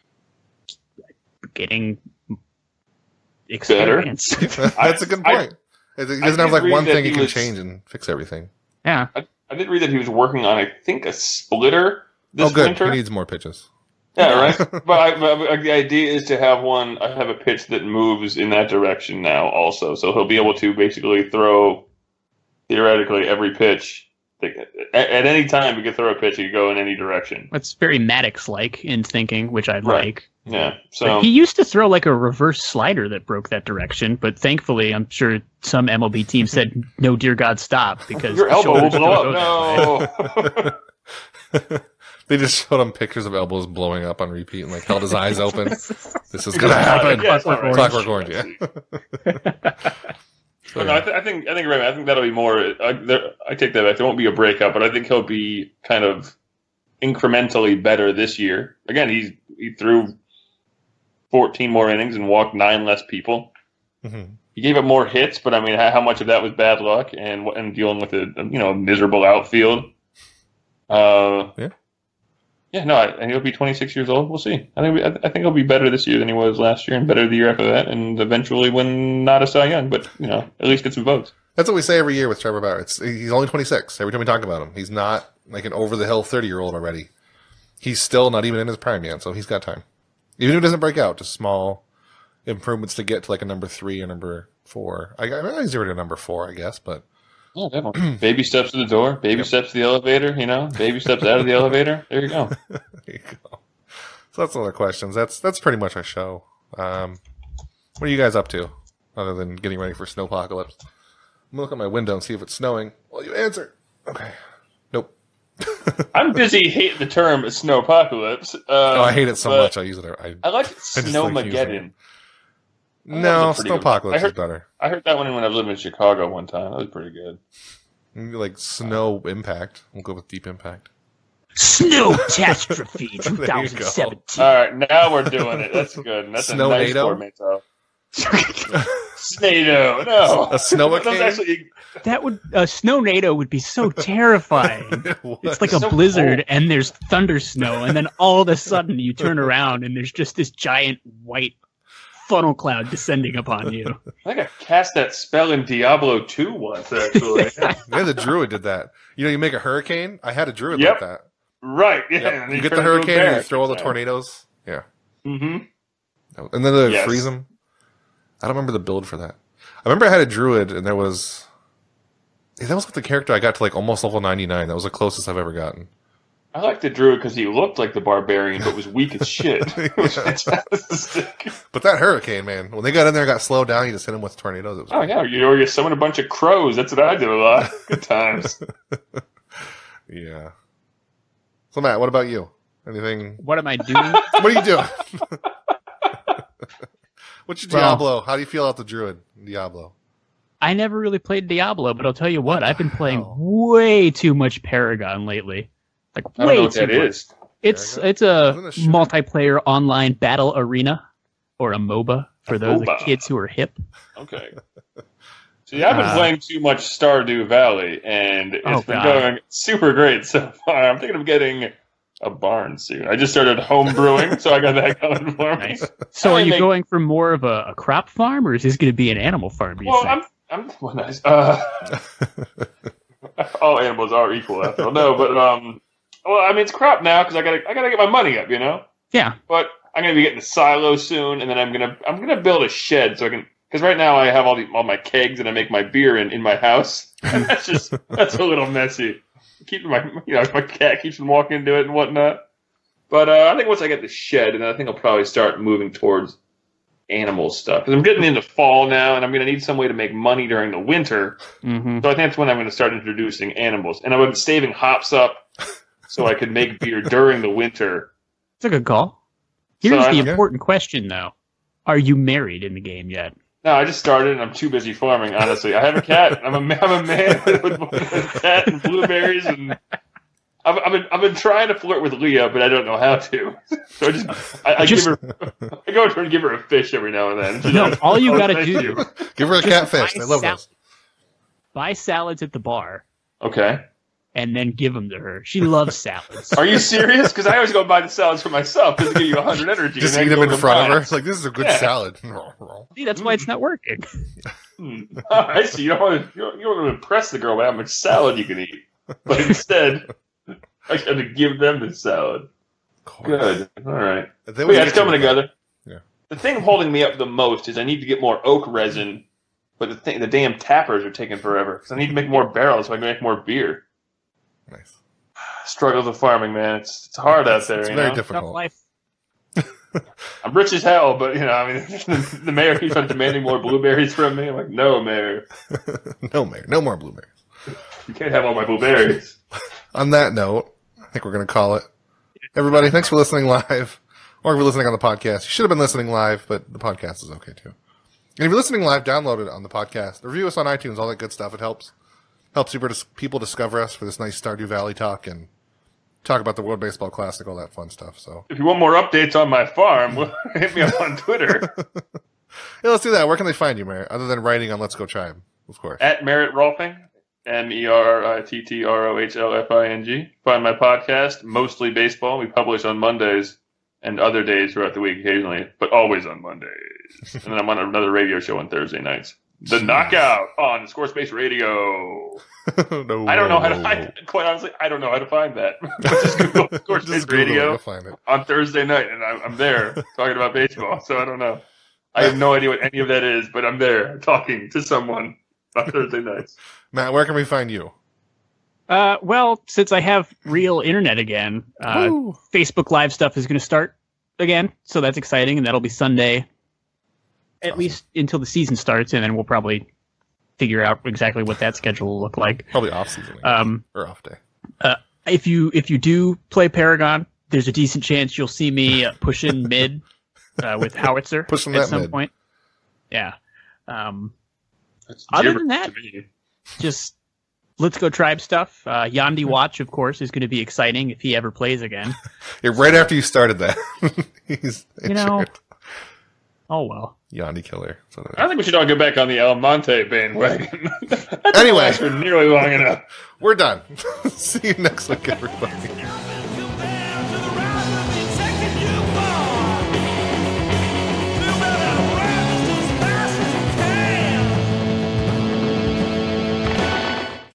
getting experience. That's a good I- point. he doesn't I have did like read one that thing he he can was- change and fix everything. Yeah. I, I did read that he was working on, I think, a splitter this oh, good. winter. He needs more pitches. Yeah, right. but, I, but the idea is to have one. I have a pitch that moves in that direction now, also, so he'll be able to basically throw theoretically every pitch. At, at any time, he could throw a pitch. He could go in any direction. That's very Maddox-like in thinking, which I Right. like. Yeah. But So he used to throw like a reverse slider that broke that direction, but thankfully, I'm sure some M L B team said, "No, dear God, stop!" Because your the elbow will shoulders don't blow go up. that way. No. They just showed him pictures of elbows blowing up on repeat and like held his eyes open. This is gonna happen. Yeah, it's all right. Clockwork Orange, yeah. But no, I, th- I think I think you're right. I think that'll be more. I, there, I take that back. There won't be a breakout, but I think he'll be kind of incrementally better this year. Again, he's he threw fourteen more innings and walked nine less people. Mhm. He gave up more hits, but I mean, how, how much of that was bad luck and and dealing with a you know miserable outfield? Uh, Yeah. Yeah, no, I, and he'll be twenty-six years old. We'll see. I think I think he'll be better this year than he was last year, and better the year after that, and eventually win not a Cy Young, but you know at least get some votes. That's what we say every year with Trevor Bauer. It's, he's only twenty-six. Every time we talk about him, he's not like an over the hill thirty year old already. He's still not even in his prime yet, so he's got time. Even if he doesn't break out, just small improvements to get to like a number three or number four. I, I mean, he's already a number four, I guess, but Oh, definitely. Baby steps to the door, baby steps to the elevator, you know, baby steps out of the elevator. There you go. there you go. So that's all the questions. That's that's pretty much our show. Um, what are you guys up to, other than getting ready for snowpocalypse? I'm gonna look at my window and see if it's snowing while you answer. Okay. Nope. I'm busy hating the term snowpocalypse. Um, Oh, I hate it so but much. I use it. I, I like just like Snowmageddon. no, That was a pretty good one. snowpocalypse I heard- is better. I heard that one when I was living in Chicago one time. That was pretty good. Maybe like snow impact. We'll go with deep impact. Snowtastrophe There you go. twenty seventeen. All right, now we're doing it. That's good. And that's a nice Snow-nado? portmanteau. Snado, no. A snow Those actually, That would a snownado would be so terrifying. It's like a so blizzard cold. and there's thunder snow, and then all of a sudden you turn around and there's just this giant white funnel cloud descending upon you. I think I cast that spell in Diablo two once, actually. yeah, the druid did that. You know, you make a hurricane. I had a druid Yep. like that. Right, yeah. Yep. and You he get the turned into a hurricane and bear. you throw all the tornadoes. Yeah. Mm-hmm. And then they Yes. freeze them. I don't remember the build for that. I remember I had a druid, and there was... Yeah, that was with the character I got to like almost level ninety-nine. That was the closest I've ever gotten. I liked the druid because he looked like the barbarian, but was weak as shit. It was fantastic. But that hurricane, man, when they got in there and got slowed down, you just hit them with tornadoes. It was Oh yeah, you or you summon a bunch of crows. That's what I do a lot. Good times. Yeah. So, Matt, what about you? Anything... What am I doing? What are you doing? What's your Well- Diablo? How do you feel about the druid in Diablo? I never really played Diablo, but I'll tell you what, I've been playing Wow. way too much Paragon lately. Like I don't way know what too that much. is. It's Paragon? it's a Isn't it a shooter? multiplayer online battle arena, or a MOBA for A those MOBA. kids who are hip. Okay. See, I've been Uh, playing too much Stardew Valley, and it's Oh, been God. going super great so far. I'm thinking of getting a barn soon. I just started home brewing, so I got that going for me. Nice. So I are you make- going for more of a, a crop farm, or is this going to be an animal farm? Do you Well, think? I'm, I'm well, nice. Uh, all animals are equal, after all. No, but um, well, I mean, it's crop now because I gotta, I gotta get my money up, you know. Yeah. But I'm gonna be getting a silo soon, and then I'm gonna I'm gonna build a shed so I can. Because right now I have all the all my kegs that I make my beer in in my house, and that's just that's a little messy. Keeping my you know my cat keeps on walking into it and whatnot. But uh, I think once I get the shed, and then I think I'll probably start moving towards animal stuff. Because I'm getting into fall now, and I'm going to need some way to make money during the winter. Mm-hmm. So I think that's when I'm going to start introducing animals. And I've been saving hops up so I could make beer during the winter. It's a good call. Here's So the I'm- important question, though: are you married in the game yet? No, I just started, and I'm too busy farming, honestly. I have a cat. I'm a, ma- I'm a man with, with a cat and blueberries, and I've, I've, been, I've been trying to flirt with Leah, but I don't know how to. So I just, I, I Just- give her, I go over and give her a fish every now and then. She's No, like, all you "Oh, got to thank do you." Give her a Just catfish. buy I love sal- those. buy salads at the bar Okay. and then give them to her. She loves salads. Are you serious? Because I always go buy the salads for myself just to give you one hundred energy. Just and eat then them go in to front of her. mine. It's like, this is a good Yeah. salad. See, that's why it's not working. Hmm. Oh, I see. You don't, want to, you, don't, you don't want to impress the girl with how much salad you can eat. But instead, I got to give them the salad. Good. All right. Then But we yeah, get it's to coming the- together. Yeah. The thing holding me up the most is I need to get more oak resin, but the thing, the damn tappers are taking forever. Because I need to make more barrels so I can make more beer. Nice. Struggles of farming, man. It's it's hard out there. It's you very know? Tough difficult. life. I'm rich as hell, but you know, I mean, the, the mayor keeps on demanding more blueberries from me. I'm like, no, mayor, no, Mayor. No more blueberries. you can't have all my blueberries. On that note, I think we're going to call it. Everybody, thanks for listening live. Or if you're listening on the podcast. You should have been listening live, but the podcast is okay too. And if you're listening live, download it on the podcast. Review us on iTunes, all that good stuff. It helps. Helps people dis- people discover us for this nice Stardew Valley talk and talk about the World Baseball Classic, all that fun stuff. So, If you want more updates on my farm, well, hit me up on Twitter yeah, let's do that. Where can they find you, Mayor? Other than writing on Let's Go Tribe, of course. at Merritt Rolfing, M E R I T T R O H L F I N G. Find my podcast, Mostly Baseball. We publish on Mondays and other days throughout the week occasionally, but always on Mondays. And then I'm on another radio show on Thursday nights. The Jeez. Knockout on Squarespace Radio. no, I don't know how no, to. I, quite honestly, I don't know how to find that. Just Google Squarespace Just Google it, Radio you'll find it. on Thursday night, and I'm, I'm there talking about baseball. So I don't know. I have no idea what any of that is, but I'm there talking to someone on Thursday nights. Matt, where can we find you? Uh, well, since I have real internet again, uh, Woo. Facebook Live stuff is going to start again, so that's exciting, and that'll be Sunday, at Awesome. least until the season starts, and then we'll probably figure out exactly what that schedule will look like. Probably off season. I guess. Um, or off day. if you if you do play Paragon, there's a decent chance you'll see me uh, push in mid uh, with Howitzer Pushing at that some mid. point. Yeah. Um, That's Other gibberish than that- to me. just Let's Go Tribe stuff. Uh, Yandy Watch, of course, is going to be exciting if he ever plays again. Yeah, right after you started that. He's You know, injured. Oh well. Yandy Killer. So that- I think we should all go back on the El Monte bandwagon. Anyway. for nearly long enough. We're done. See you next week, everybody.